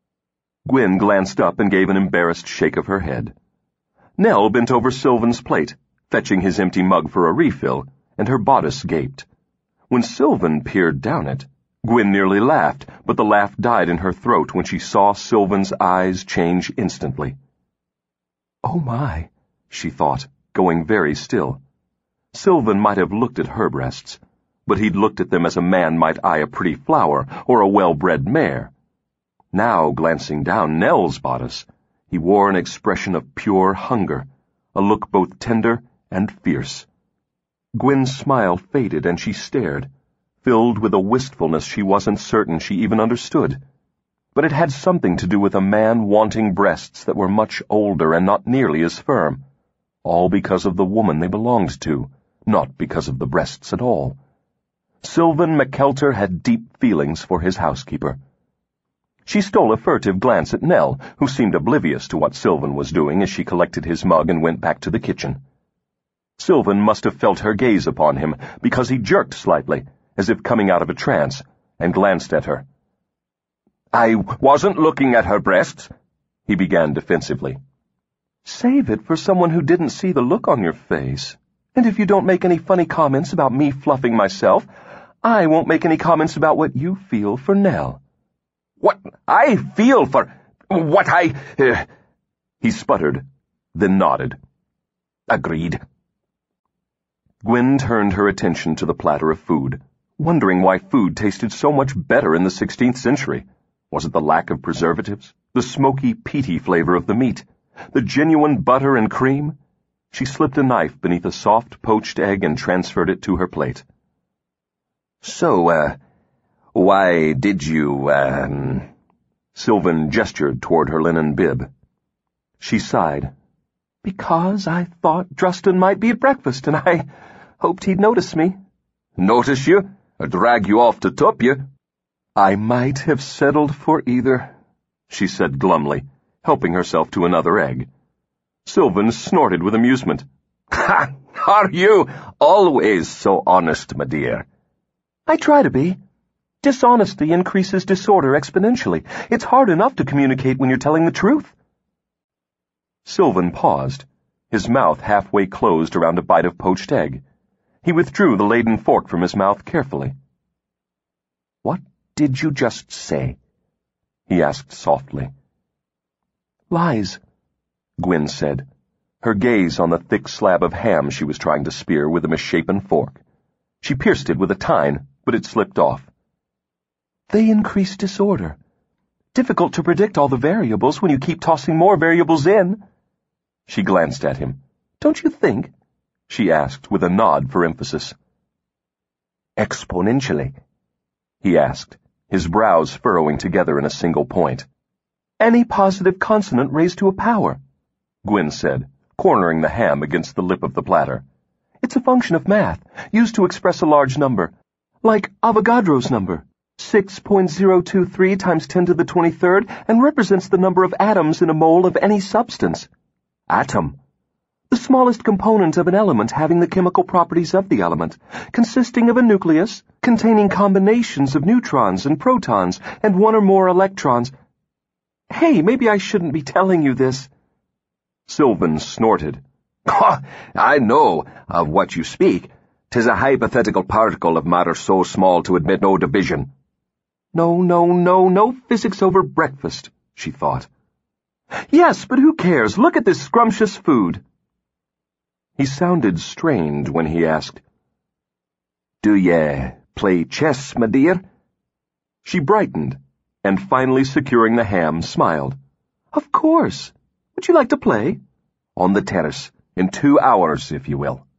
Gwyn glanced up and gave an embarrassed shake of her head. Nell bent over Sylvan's plate, fetching his empty mug for a refill, and her bodice gaped. When Sylvan peered down it, Gwyn nearly laughed, but the laugh died in her throat when she saw Sylvan's eyes change instantly. "Oh my," she thought, going very still. Sylvan might have looked at her breasts, but he'd looked at them as a man might eye a pretty flower or a well-bred mare. Now, glancing down Nell's bodice, he wore an expression of pure hunger, a look both tender and fierce. Gwyn's smile faded and she stared, filled with a wistfulness she wasn't certain she even understood. But it had something to do with a man wanting breasts that were much older and not nearly as firm, all because of the woman they belonged to, not because of the breasts at all. Sylvan McKeltar had deep feelings for his housekeeper. She stole a furtive glance at Nell, who seemed oblivious to what Sylvan was doing as she collected his mug and went back to the kitchen. Sylvan must have felt her gaze upon him, because he jerked slightly, as if coming out of a trance, and glanced at her. "I wasn't looking at her breasts," he began defensively. "Save it for someone who didn't see the look on your face. And if you don't make any funny comments about me fluffing myself, I won't make any comments about what you feel for Nell." "What I feel for... what I... Uh... He sputtered, then nodded. "Agreed." Gwyn turned her attention to the platter of food, wondering why food tasted so much better in the sixteenth century. Was it the lack of preservatives, the smoky, peaty flavor of the meat, the genuine butter and cream? She slipped a knife beneath a soft poached egg and transferred it to her plate. "So, uh, why did you, um... Sylvan gestured toward her linen bib. She sighed. "Because I thought Drustin might be at breakfast, and I hoped he'd notice me." "Notice you? Or drag you off to tup you?" "I might have settled for either," she said glumly, helping herself to another egg. Sylvan snorted with amusement. "Ha! Are you always so honest, my dear? I try to be. Dishonesty increases disorder exponentially. It's hard enough to communicate when you're telling the truth. Sylvan paused, his mouth halfway closed around a bite of poached egg. He withdrew the laden fork from his mouth carefully. What did you just say? He asked softly. Lies, Gwyn said, her gaze on the thick slab of ham she was trying to spear with a misshapen fork. She pierced it with a tine, but it slipped off. They increase disorder. Difficult to predict all the variables when you keep tossing more variables in. She glanced at him. Don't you think? She asked with a nod for emphasis. Exponentially? He asked, his brows furrowing together in a single point. Any positive consonant raised to a power, Gwyn said, cornering the ham against the lip of the platter. It's a function of math, used to express a large number, like Avogadro's number, six point zero two three times ten to the twenty-third, and represents the number of atoms in a mole of any substance. Atom. The smallest component of an element having the chemical properties of the element, consisting of a nucleus, containing combinations of neutrons and protons, and one or more electrons. Hey, maybe I shouldn't be telling you this. Sylvan snorted. I know of what you speak. 'Tis a hypothetical particle of matter so small to admit no division. No, no, no, no physics over breakfast, she thought. Yes, but who cares? Look at this scrumptious food. He sounded strained when he asked, Do ye play chess, my dear? She brightened, and finally securing the ham, smiled. Of course. Would you like to play? On the terrace, in two hours, if you will.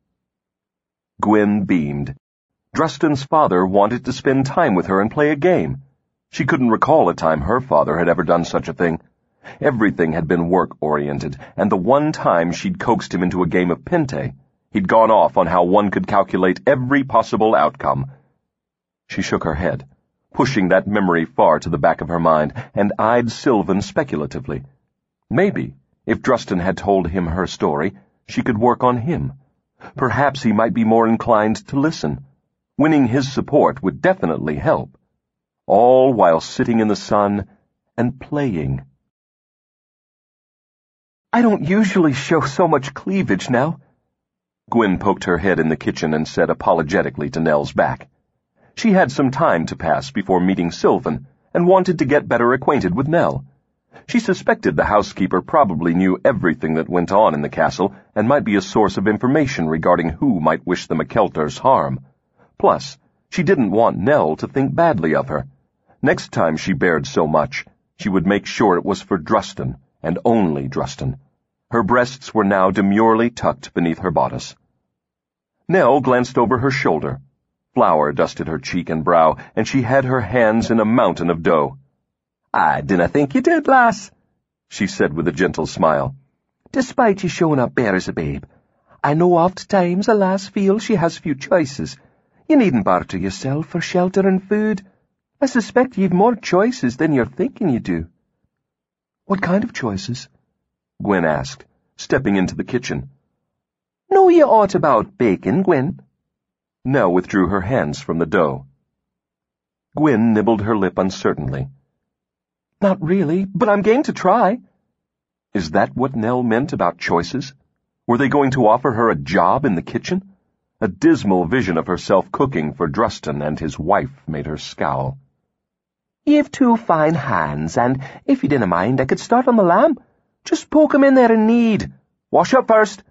Gwyn beamed. Drustin's father wanted to spend time with her and play a game. She couldn't recall a time her father had ever done such a thing. Everything had been work-oriented, and the one time she'd coaxed him into a game of Pente, he'd gone off on how one could calculate every possible outcome. She shook her head, pushing that memory far to the back of her mind, and eyed Sylvan speculatively. Maybe, if Drustin had told him her story, she could work on him. Perhaps he might be more inclined to listen. Winning his support would definitely help. All while sitting in the sun and playing. I don't usually show so much cleavage now. Gwyn poked her head in the kitchen and said apologetically to Nell's back. She had some time to pass before meeting Sylvan, and wanted to get better acquainted with Nell. She suspected the housekeeper probably knew everything that went on in the castle, and might be a source of information regarding who might wish the McKelters harm. Plus, she didn't want Nell to think badly of her. Next time she bared so much, she would make sure it was for Drustin, and only Drustin. Her breasts were now demurely tucked beneath her bodice. Nell glanced over her shoulder. Flour dusted her cheek and brow, and she had her hands in a mountain of dough. I dinna think you did, lass, she said with a gentle smile. Despite you showing up bare as a babe, I know oft times a lass feels she has few choices. You needn't barter yourself for shelter and food. I suspect you've more choices than you're thinking you do. What kind of choices? Gwyn asked, stepping into the kitchen. Know you aught about bacon, Gwyn? Nell withdrew her hands from the dough. Gwyn nibbled her lip uncertainly. Not really, but I'm game to try. Is that what Nell meant about choices? Were they going to offer her a job in the kitchen? A dismal vision of herself cooking for Drustin and his wife made her scowl. You've two fine hands, and if you didn't mind, I could start on the lamb. Just poke 'em in there in need. Wash up first.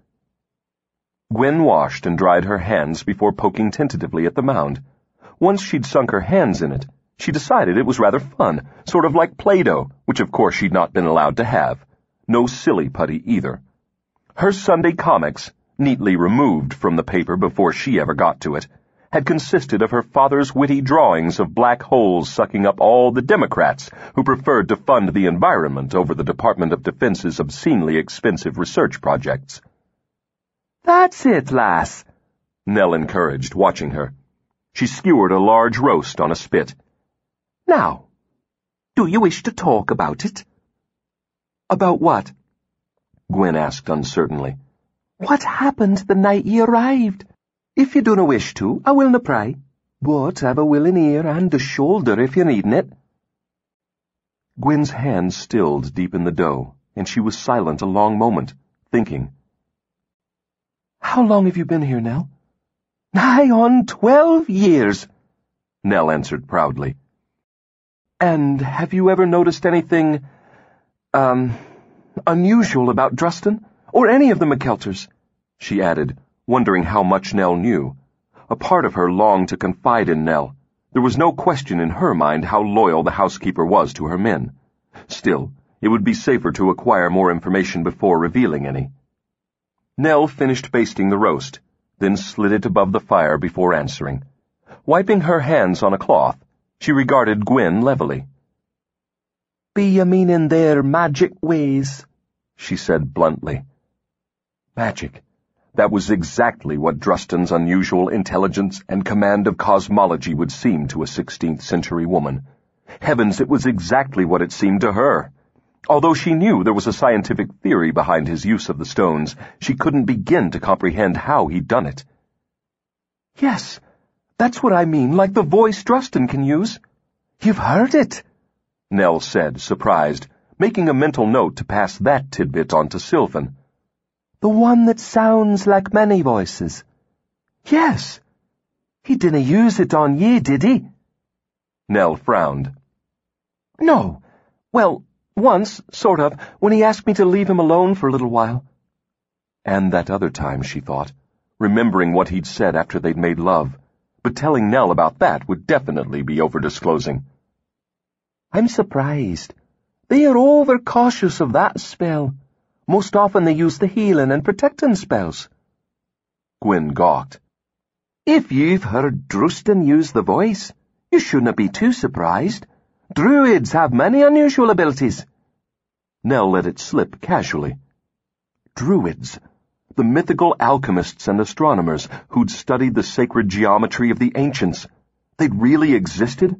Gwyn washed and dried her hands before poking tentatively at the mound. Once she'd sunk her hands in it, she decided it was rather fun, sort of like Play-Doh, which of course she'd not been allowed to have. No silly putty either. Her Sunday comics, neatly removed from the paper before she ever got to it, had consisted of her father's witty drawings of black holes sucking up all the Democrats who preferred to fund the environment over the Department of Defense's obscenely expensive research projects. That's it, lass, Nell encouraged, watching her. She skewered a large roast on a spit. Now, do you wish to talk about it? About what? Gwyn asked uncertainly. What happened the night ye arrived? If you dunna wish to, I willna pry, but I've a willing ear and a shoulder if you're needin' it. Gwen's hand stilled deep in the dough, and she was silent a long moment, thinking. How long have you been here, Nell? Nigh on twelve years, Nell answered proudly. And have you ever noticed anything, um, unusual about Drustan, or any of the McKelters? She added, wondering how much Nell knew. A part of her longed to confide in Nell. There was no question in her mind how loyal the housekeeper was to her men. Still, it would be safer to acquire more information before revealing any. Nell finished basting the roast, then slid it above the fire before answering. Wiping her hands on a cloth, she regarded Gwen levelly. Be ye meanin' their magic ways? She said bluntly. Magic. That was exactly what Drustan's unusual intelligence and command of cosmology would seem to a sixteenth century woman. Heavens, it was exactly what it seemed to her. Although she knew there was a scientific theory behind his use of the stones, she couldn't begin to comprehend how he'd done it. Yes, that's what I mean, like the voice Drustan can use. You've heard it, Nell said, surprised, making a mental note to pass that tidbit on to Sylvan. The one that sounds like many voices. Yes. He didn't use it on ye, did he? Nell frowned. No. Well, once, sort of, when he asked me to leave him alone for a little while. And that other time, she thought, remembering what he'd said after they'd made love. But telling Nell about that would definitely be over-disclosing. I'm surprised. They are over-cautious of that spell. Most often they use the healing and protecting spells. Gwen gawked. If you've heard Drustan use the voice, you shouldn't be too surprised. Druids have many unusual abilities. Nell let it slip casually. Druids, the mythical alchemists and astronomers who'd studied the sacred geometry of the ancients. They'd really existed?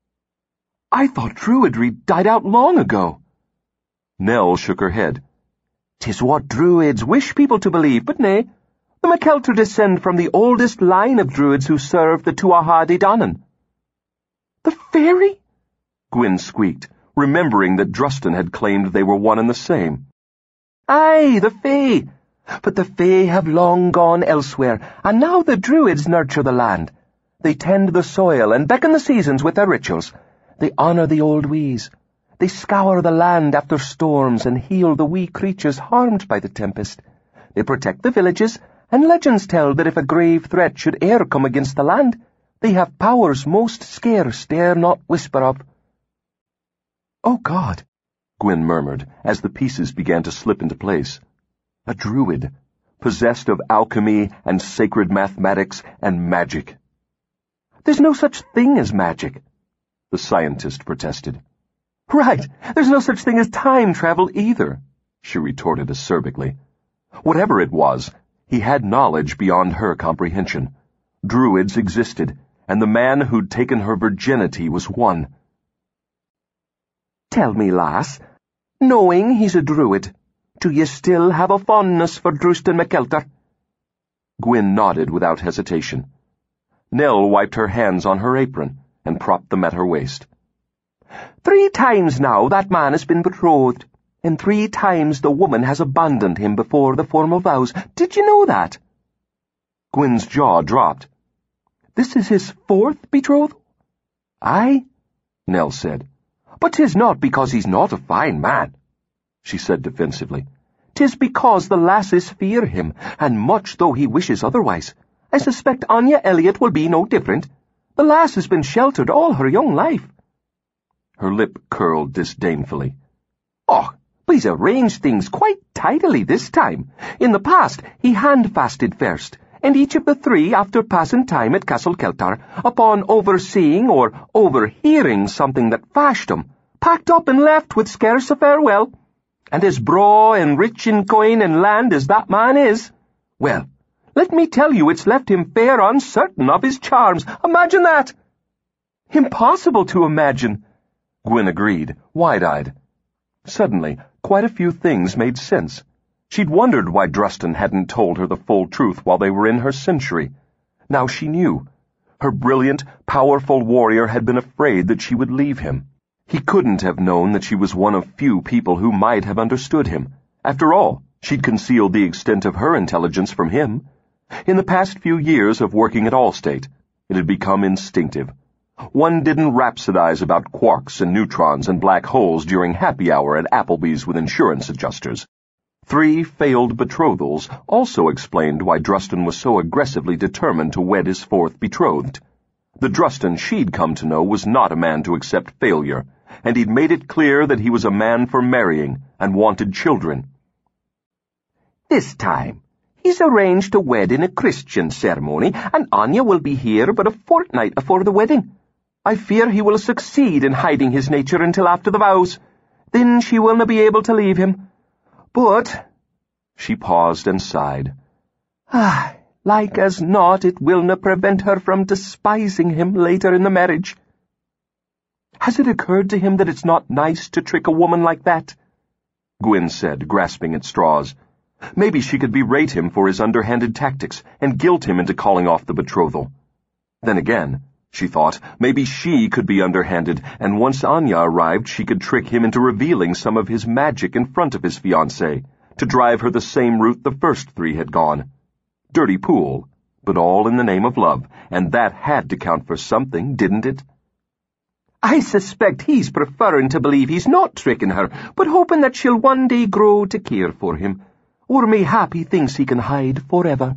I thought Druidry died out long ago. Nell shook her head. 'Tis what Druids wish people to believe, but nay. The McKeltar descend from the oldest line of Druids who served the Tuatha Dé Danann. The fairy? Gwen squeaked, remembering that Drustan had claimed they were one and the same. Aye, the Fae. But the Fae have long gone elsewhere, and now the Druids nurture the land. They tend the soil and beckon the seasons with their rituals. They honour the old ways. They scour the land after storms and heal the wee creatures harmed by the tempest. They protect the villages, and legends tell that if a grave threat should e'er come against the land, they have powers most scarce dare not whisper of. Oh, God, Gwen murmured, as the pieces began to slip into place. A druid, possessed of alchemy and sacred mathematics and magic. There's no such thing as magic, the scientist protested. Right, there's no such thing as time travel either, she retorted acerbically. Whatever it was, he had knowledge beyond her comprehension. Druids existed, and the man who'd taken her virginity was one. Tell me, lass, knowing he's a druid, do you still have a fondness for Drustan McKeltar? Gwen nodded without hesitation. Nell wiped her hands on her apron and propped them at her waist. Three times now that man has been betrothed, and three times the woman has abandoned him before the formal vows. Did you know that? Gwen's jaw dropped. This is his fourth betrothal? Aye, Nell said. But 'tis not because he's not a fine man, she said defensively. 'Tis because the lasses fear him, and much though he wishes otherwise. I suspect Anya Elliot will be no different. The lass has been sheltered all her young life. Her lip curled disdainfully. Oh, but he's arranged things quite tidily this time. In the past, he hand-fasted first, and each of the three, after passing time at Castle Keltar, upon overseeing or overhearing something that fashed him, packed up and left with scarce a farewell. And as braw and rich in coin and land as that man is, well, let me tell you it's left him fair uncertain of his charms. Imagine that! Impossible to imagine, Gwen agreed, wide-eyed. Suddenly, quite a few things made sense. She'd wondered why Drustin hadn't told her the full truth while they were in her century. Now she knew. Her brilliant, powerful warrior had been afraid that she would leave him. He couldn't have known that she was one of few people who might have understood him. After all, she'd concealed the extent of her intelligence from him. In the past few years of working at Allstate, it had become instinctive. One didn't rhapsodize about quarks and neutrons and black holes during happy hour at Applebee's with insurance adjusters. Three failed betrothals also explained why Drustin was so aggressively determined to wed his fourth betrothed. The Drustin she'd come to know was not a man to accept failure, and he'd made it clear that he was a man for marrying and wanted children. This time, he's arranged to wed in a Christian ceremony, and Anya will be here but a fortnight before the wedding. I fear he will succeed in hiding his nature until after the vows. Then she will not be able to leave him. But, she paused and sighed, ah, like as not it will not prevent her from despising him later in the marriage. Has it occurred to him that it's not nice to trick a woman like that? Gwyn said, grasping at straws. Maybe she could berate him for his underhanded tactics and guilt him into calling off the betrothal. Then again, she thought, maybe she could be underhanded, and once Anya arrived she could trick him into revealing some of his magic in front of his fiancée, to drive her the same route the first three had gone. Dirty pool, but all in the name of love, and that had to count for something, didn't it? I suspect he's preferring to believe he's not tricking her, but hoping that she'll one day grow to care for him, or mayhap he thinks he can hide forever.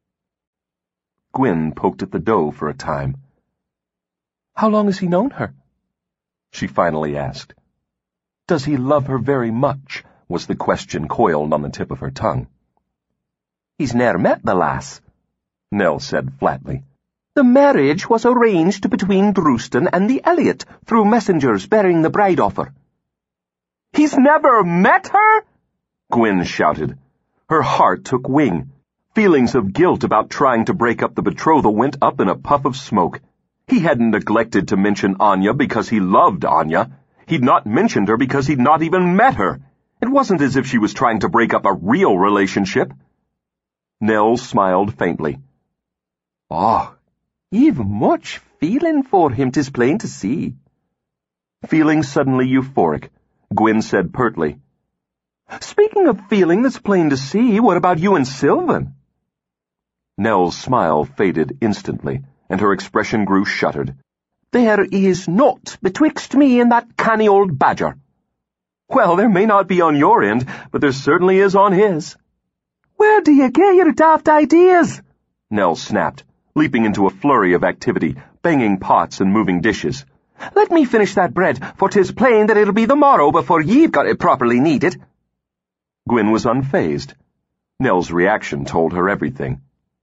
Gwyn poked at the dough for a time. How long has he known her? She finally asked. Does he love her very much? Was the question coiled on the tip of her tongue. He's ne'er met the lass, Nell said flatly. The marriage was arranged between Drustin and the Elliot through messengers bearing the bride offer. He's never met her? Gwyn shouted. Her heart took wing. Feelings of guilt about trying to break up the betrothal went up in a puff of smoke. He hadn't neglected to mention Anya because he loved Anya. He'd not mentioned her because he'd not even met her. It wasn't as if she was trying to break up a real relationship. Nell smiled faintly. Oh, you've much feeling for him, 'tis plain to see. Feeling suddenly euphoric, Gwyn said pertly, Speaking of feeling that's plain to see, what about you and Sylvan? Nell's smile faded instantly, and her expression grew shuttered. There is naught betwixt me and that canny old badger. Well, there may not be on your end, but there certainly is on his. Where do you get your daft ideas? Nell snapped, leaping into a flurry of activity, banging pots and moving dishes. Let me finish that bread, for 'tis plain that it'll be the morrow before ye've got it properly kneaded. Gwyn was unfazed. Nell's reaction told her everything.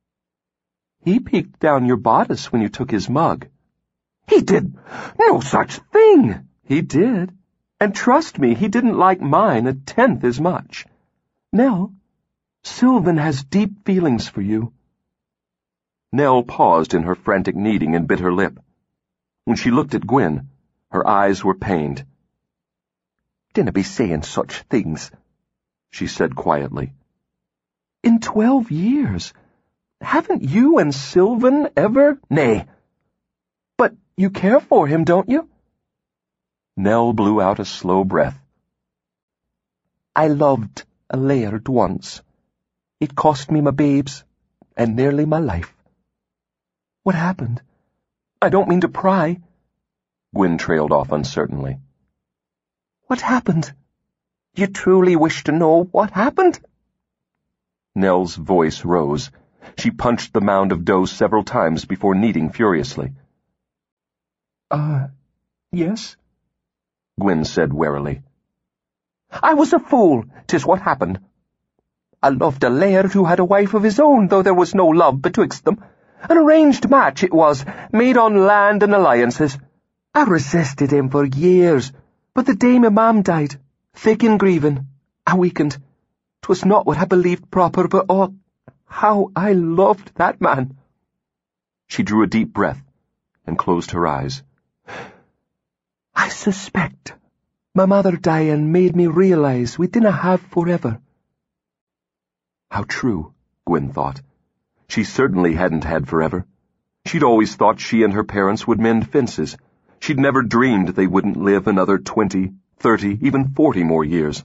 He peeked down your bodice when you took his mug. He did no such thing. He did. And trust me, he didn't like mine a tenth as much. Nell, Sylvan has deep feelings for you. Nell paused in her frantic kneading and bit her lip. When she looked at Gwyn, her eyes were pained. Dinna be saying such things, she said quietly. In twelve years, haven't you and Sylvan ever? Nay. But you care for him, don't you? Nell blew out a slow breath. I loved a laird once. It cost me my babes, and nearly my life. What happened? I don't mean to pry. Gwyn trailed off uncertainly. What happened? You truly wish to know what happened? Nell's voice rose. She punched the mound of dough several times before kneading furiously. Uh, yes? Gwyn said warily. I was a fool, 'tis what happened. I loved a laird who had a wife of his own, though there was no love betwixt them. An arranged match it was, made on land and alliances. I resisted him for years, but the day my mam died, thick in grieving, I weakened. 'Twas not what I believed proper, but oh, how I loved that man. She drew a deep breath and closed her eyes. I suspect my mother dying made me realize we didn't have forever. How true, Gwyn thought. She certainly hadn't had forever. She'd always thought she and her parents would mend fences. She'd never dreamed they wouldn't live another twenty, thirty, even forty more years.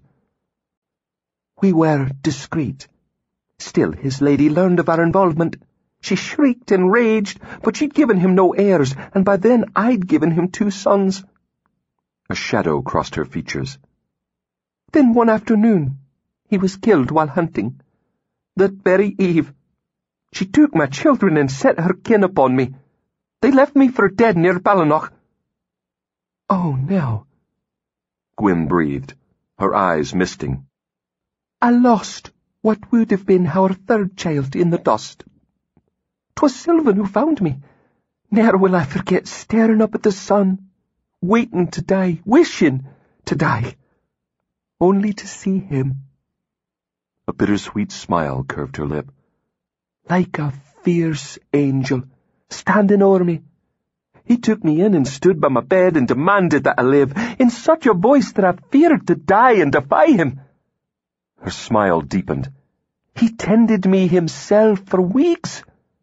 We were discreet. Still, his lady learned of our involvement. She shrieked and raged, but she'd given him no heirs, and by then I'd given him two sons. A shadow crossed her features. Then one afternoon, he was killed while hunting. That very eve, she took my children and set her kin upon me. They left me for dead near Ballinach. Oh, Nell, Gwyn breathed, her eyes misting. I lost what would have been our third child in the dust. 'Twas Sylvan who found me. Ne'er will I forget staring up at the sun, waiting to die, wishing to die, only to see him. A bittersweet smile curved her lip. Like a fierce angel, standing o'er me. He took me in and stood by my bed and demanded that I live, in such a voice that I feared to die and defy him. Her smile deepened. He tended me himself for weeks.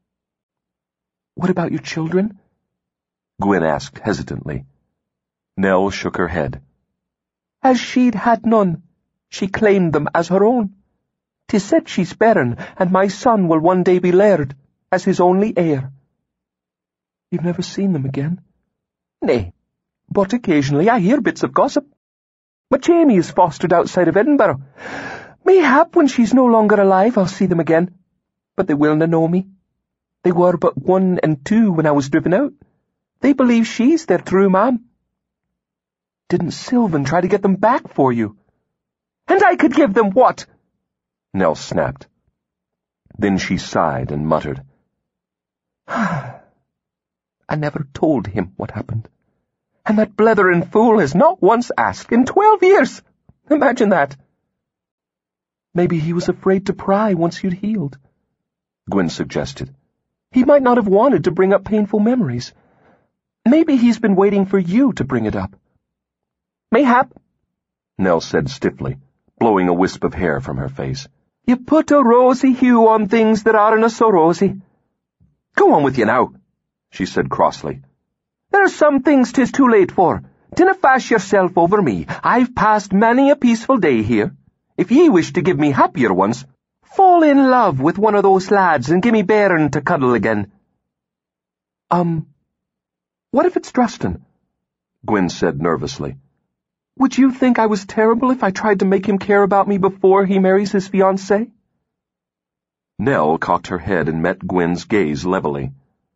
What about your children? Gwyn asked hesitantly. Nell shook her head. As she'd had none, she claimed them as her own. 'Tis said she's barren, and my son will one day be laird, as his only heir. You've never seen them again? Nay, but occasionally I hear bits of gossip. But Jamie is fostered outside of Edinburgh. Mayhap when she's no longer alive I'll see them again, but they willna know me. They were but one and two when I was driven out. They believe she's their true mam. Didn't Sylvan try to get them back for you? And I could give them what? Nell snapped. Then she sighed and muttered. I never told him what happened. And that blethering fool has not once asked in twelve years. Imagine that. Maybe he was afraid to pry once you'd healed, Gwyn suggested. He might not have wanted to bring up painful memories. Maybe he's been waiting for you to bring it up. Mayhap, Nell said stiffly, blowing a wisp of hair from her face. You put a rosy hue on things that aren't so rosy. Go on with you now, she said crossly. There's some things 'tis too late for. Dinna fash yourself over me. I've passed many a peaceful day here. If ye wish to give me happier ones, fall in love with one of those lads and gimme bairn to cuddle again. Um, what if it's Drustin? Gwyn said nervously. Would you think I was terrible if I tried to make him care about me before he marries his fiancée? Nell cocked her head and met Gwyn's gaze levelly.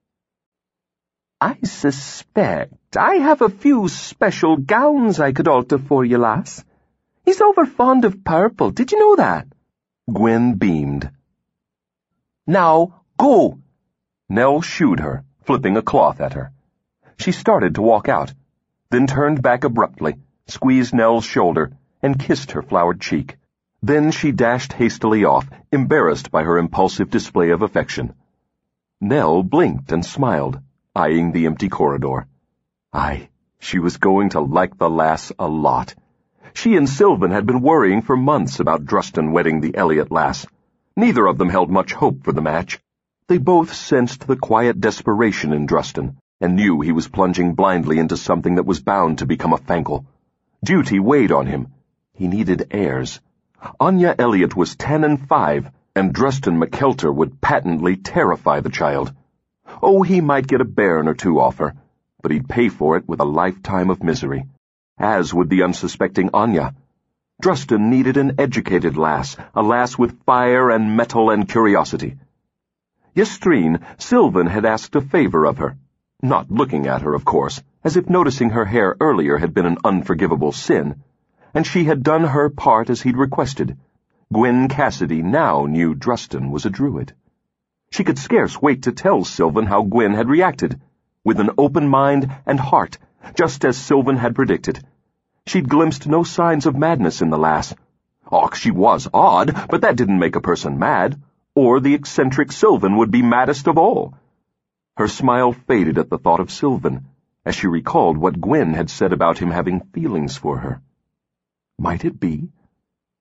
I suspect I have a few special gowns I could alter for you, lass. He's over fond of purple, did you know that? Gwyn beamed. Now, go! Nell shooed her, flipping a cloth at her. She started to walk out, then turned back abruptly, squeezed Nell's shoulder, and kissed her flowered cheek. Then she dashed hastily off, embarrassed by her impulsive display of affection. Nell blinked and smiled, eyeing the empty corridor. Aye, she was going to like the lass a lot. She and Sylvan had been worrying for months about Drustin wedding the Elliot lass. Neither of them held much hope for the match. They both sensed the quiet desperation in Drustin, and knew he was plunging blindly into something that was bound to become a fankle. Duty weighed on him. He needed heirs. Anya Elliot was ten and five, and Drustin McKeltar would patently terrify the child. Oh, he might get a bairn or two off her, but he'd pay for it with a lifetime of misery, as would the unsuspecting Anya. Drustin needed an educated lass, a lass with fire and mettle and curiosity. Yestreen, Sylvan had asked a favor of her, not looking at her, of course, as if noticing her hair earlier had been an unforgivable sin, and she had done her part as he'd requested. Gwyn Cassidy now knew Drustin was a druid. She could scarce wait to tell Sylvan how Gwyn had reacted, with an open mind and heart, just as Sylvan had predicted. She'd glimpsed no signs of madness in the lass. Och, she was odd, but that didn't make a person mad, or the eccentric Sylvan would be maddest of all. Her smile faded at the thought of Sylvan, as she recalled what Gwyn had said about him having feelings for her. Might it be?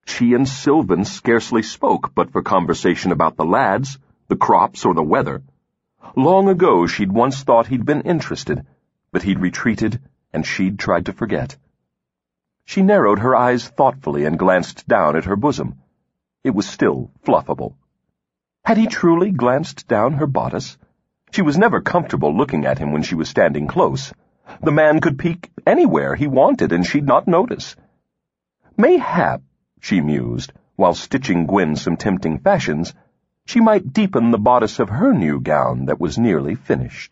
She and Sylvan scarcely spoke but for conversation about the lads, the crops, or the weather. Long ago she'd once thought he'd been interested, but he'd retreated and she'd tried to forget. She narrowed her eyes thoughtfully and glanced down at her bosom. It was still fluffable. Had he truly glanced down her bodice? She was never comfortable looking at him when she was standing close. The man could peek anywhere he wanted and she'd not notice. Mayhap, she mused, while stitching Gwen some tempting fashions, she might deepen the bodice of her new gown that was nearly finished.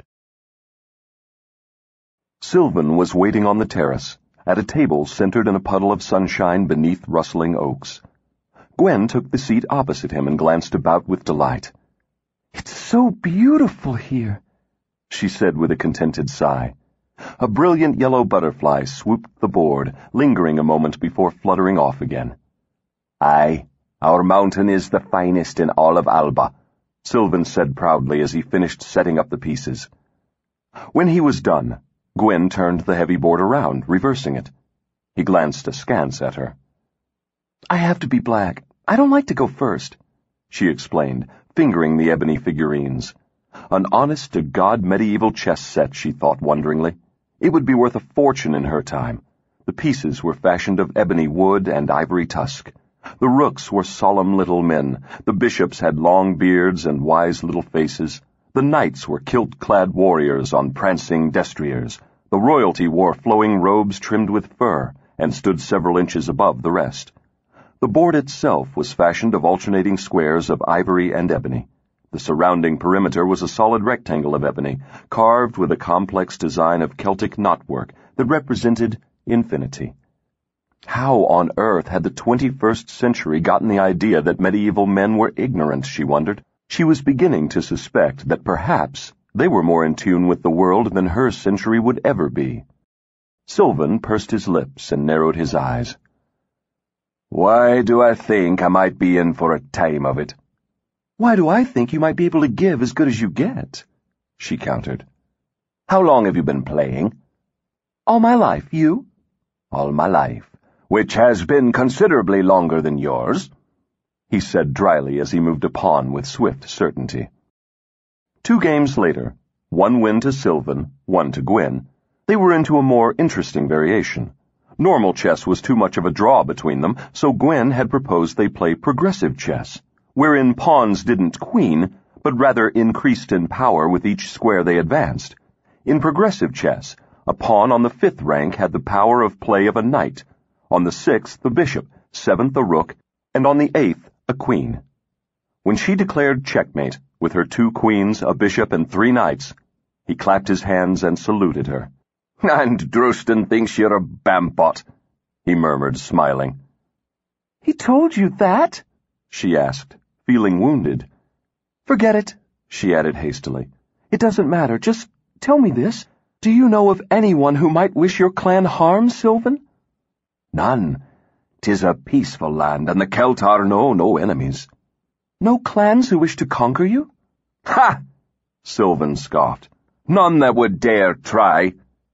Sylvan was waiting on the terrace, at a table centered in a puddle of sunshine beneath rustling oaks. Gwen took the seat opposite him and glanced about with delight. "It's so beautiful here," she said with a contented sigh. A brilliant yellow butterfly swooped the board, lingering a moment before fluttering off again. "Aye, our mountain is the finest in all of Alba," Sylvan said proudly as he finished setting up the pieces. When he was done, Gwen turned the heavy board around, reversing it. He glanced askance at her. "I have to be black. I don't like to go first," she explained, fingering the ebony figurines. An honest-to-God medieval chess set, she thought wonderingly. It would be worth a fortune in her time. The pieces were fashioned of ebony wood and ivory tusk. The rooks were solemn little men. The bishops had long beards and wise little faces. The knights were kilt-clad warriors on prancing destriers. The royalty wore flowing robes trimmed with fur and stood several inches above the rest. The board itself was fashioned of alternating squares of ivory and ebony. The surrounding perimeter was a solid rectangle of ebony, carved with a complex design of Celtic knotwork that represented infinity. How on earth had the twenty-first century gotten the idea that medieval men were ignorant, she wondered. She was beginning to suspect that perhaps they were more in tune with the world than her century would ever be. Sylvan pursed his lips and narrowed his eyes. "Why do I think I might be in for a time of it?" "Why do I think you might be able to give as good as you get?" she countered. "How long have you been playing?" "All my life. You?" "All my life, which has been considerably longer than yours," he said dryly as he moved a pawn with swift certainty. Two games later, one win to Sylvan, one to Gwen, they were into a more interesting variation. Normal chess was too much of a draw between them, so Gwen had proposed they play progressive chess, wherein pawns didn't queen, but rather increased in power with each square they advanced. In progressive chess, a pawn on the fifth rank had the power of play of a knight, on the sixth a bishop, seventh a rook, and on the eighth a queen. When she declared checkmate, with her two queens, a bishop, and three knights, he clapped his hands and saluted her. "And Drustan thinks you're a bambot," he murmured, smiling. "He told you that?" she asked, feeling wounded. "Forget it," she added hastily. "It doesn't matter. Just tell me this. Do you know of anyone who might wish your clan harm, Sylvan?" "None. 'Tis a peaceful land, and the Keltar know no enemies." "No clans who wish to conquer you?" "Ha!" Sylvan scoffed. "None that would dare try."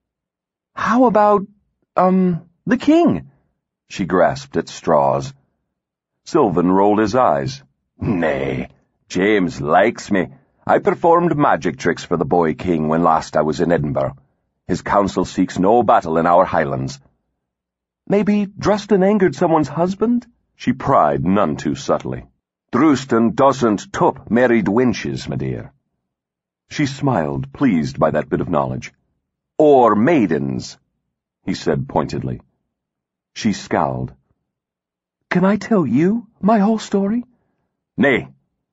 "How about, um, the king?" She grasped at straws. Sylvan rolled his eyes. "Nay, James likes me. I performed magic tricks for the boy king when last I was in Edinburgh. His council seeks no battle in our highlands." "Maybe Drustan angered someone's husband?" she pried none too subtly. "Drustan doesn't tup married wenches, my dear." She smiled, pleased by that bit of knowledge. "Or maidens," he said pointedly. She scowled. "Can I tell you my whole story?" "Nay."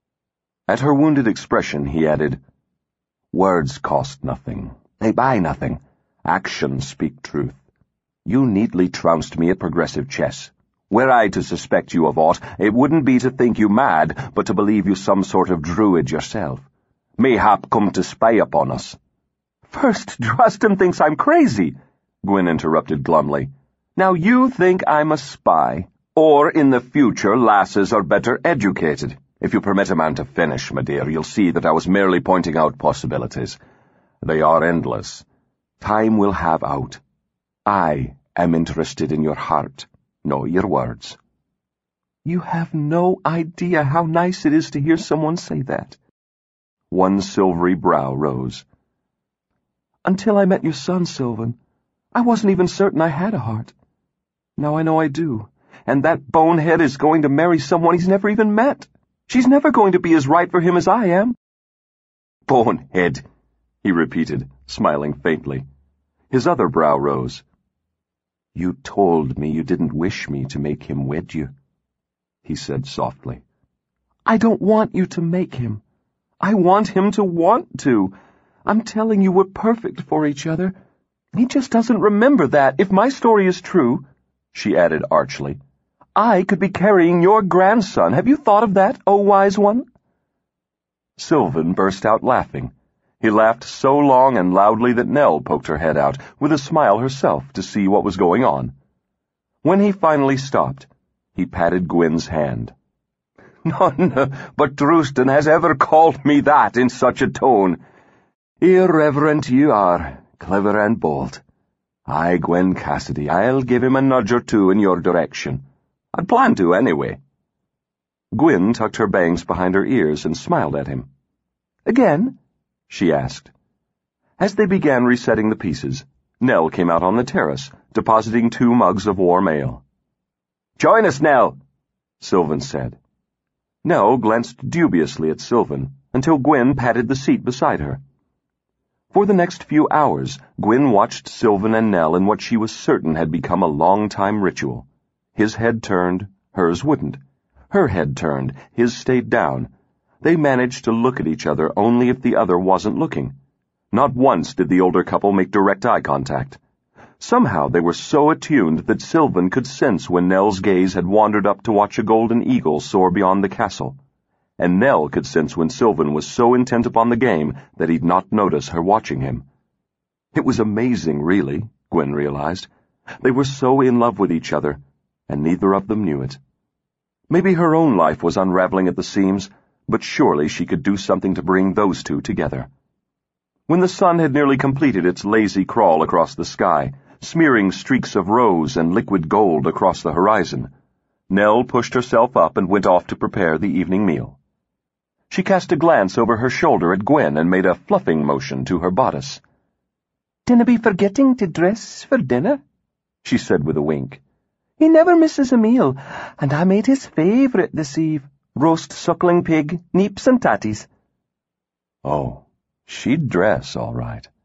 At her wounded expression, he added, "Words cost nothing. They buy nothing. Actions speak truth. You neatly trounced me at progressive chess. Were I to suspect you of aught, it wouldn't be to think you mad, but to believe you some sort of druid yourself. Mayhap come to spy upon us." "First, Drustan thinks I'm crazy," Gwen interrupted glumly. "Now you think I'm a spy." "Or in the future lasses are better educated. If you permit a man to finish, my dear, you'll see that I was merely pointing out possibilities. They are endless. Time will have out. I am interested in your heart, no your words." You have no idea how nice it is to hear someone say that. One silvery brow rose. Until I met your son, Sylvan, I wasn't even certain I had a heart. Now I know I do, and that bonehead is going to marry someone he's never even met. She's never going to be as right for him as I am. Bonehead, he repeated, smiling faintly. His other brow rose. You told me you didn't wish me to make him wed you, he said softly. I don't want you to make him. I want him to want to. I'm telling you we're perfect for each other. He just doesn't remember that. If my story is true, she added archly, I could be carrying your grandson. Have you thought of that, O wise one? Sylvan burst out laughing. He laughed so long and loudly that Nell poked her head out, with a smile herself, to see what was going on. When he finally stopped, he patted Gwyn's hand. None but Drustin has ever called me that in such a tone. Irreverent you are, clever and bold. Aye, Gwen Cassidy, I'll give him a nudge or two in your direction. I'd planned to, anyway. Gwyn tucked her bangs behind her ears and smiled at him. Again? She asked. As they began resetting the pieces, Nell came out on the terrace, depositing two mugs of warm ale. Join us, Nell, Sylvan said. Nell glanced dubiously at Sylvan, until Gwyn patted the seat beside her. For the next few hours, Gwyn watched Sylvan and Nell in what she was certain had become a long-time ritual. His head turned, hers wouldn't. Her head turned, his stayed down. They managed to look at each other only if the other wasn't looking. Not once did the older couple make direct eye contact. Somehow they were so attuned that Sylvan could sense when Nell's gaze had wandered up to watch a golden eagle soar beyond the castle, and Nell could sense when Sylvan was so intent upon the game that he'd not notice her watching him. It was amazing, really, Gwyn realized. They were so in love with each other, and neither of them knew it. Maybe her own life was unraveling at the seams, but surely she could do something to bring those two together. When the sun had nearly completed its lazy crawl across the sky, smearing streaks of rose and liquid gold across the horizon, Nell pushed herself up and went off to prepare the evening meal. She cast a glance over her shoulder at Gwyn and made a fluffing motion to her bodice. "Dinna be forgetting to dress for dinner," she said with a wink. "He never misses a meal, and I made his favourite this eve, roast suckling pig, neeps and tatties." Oh, she'd dress, all right.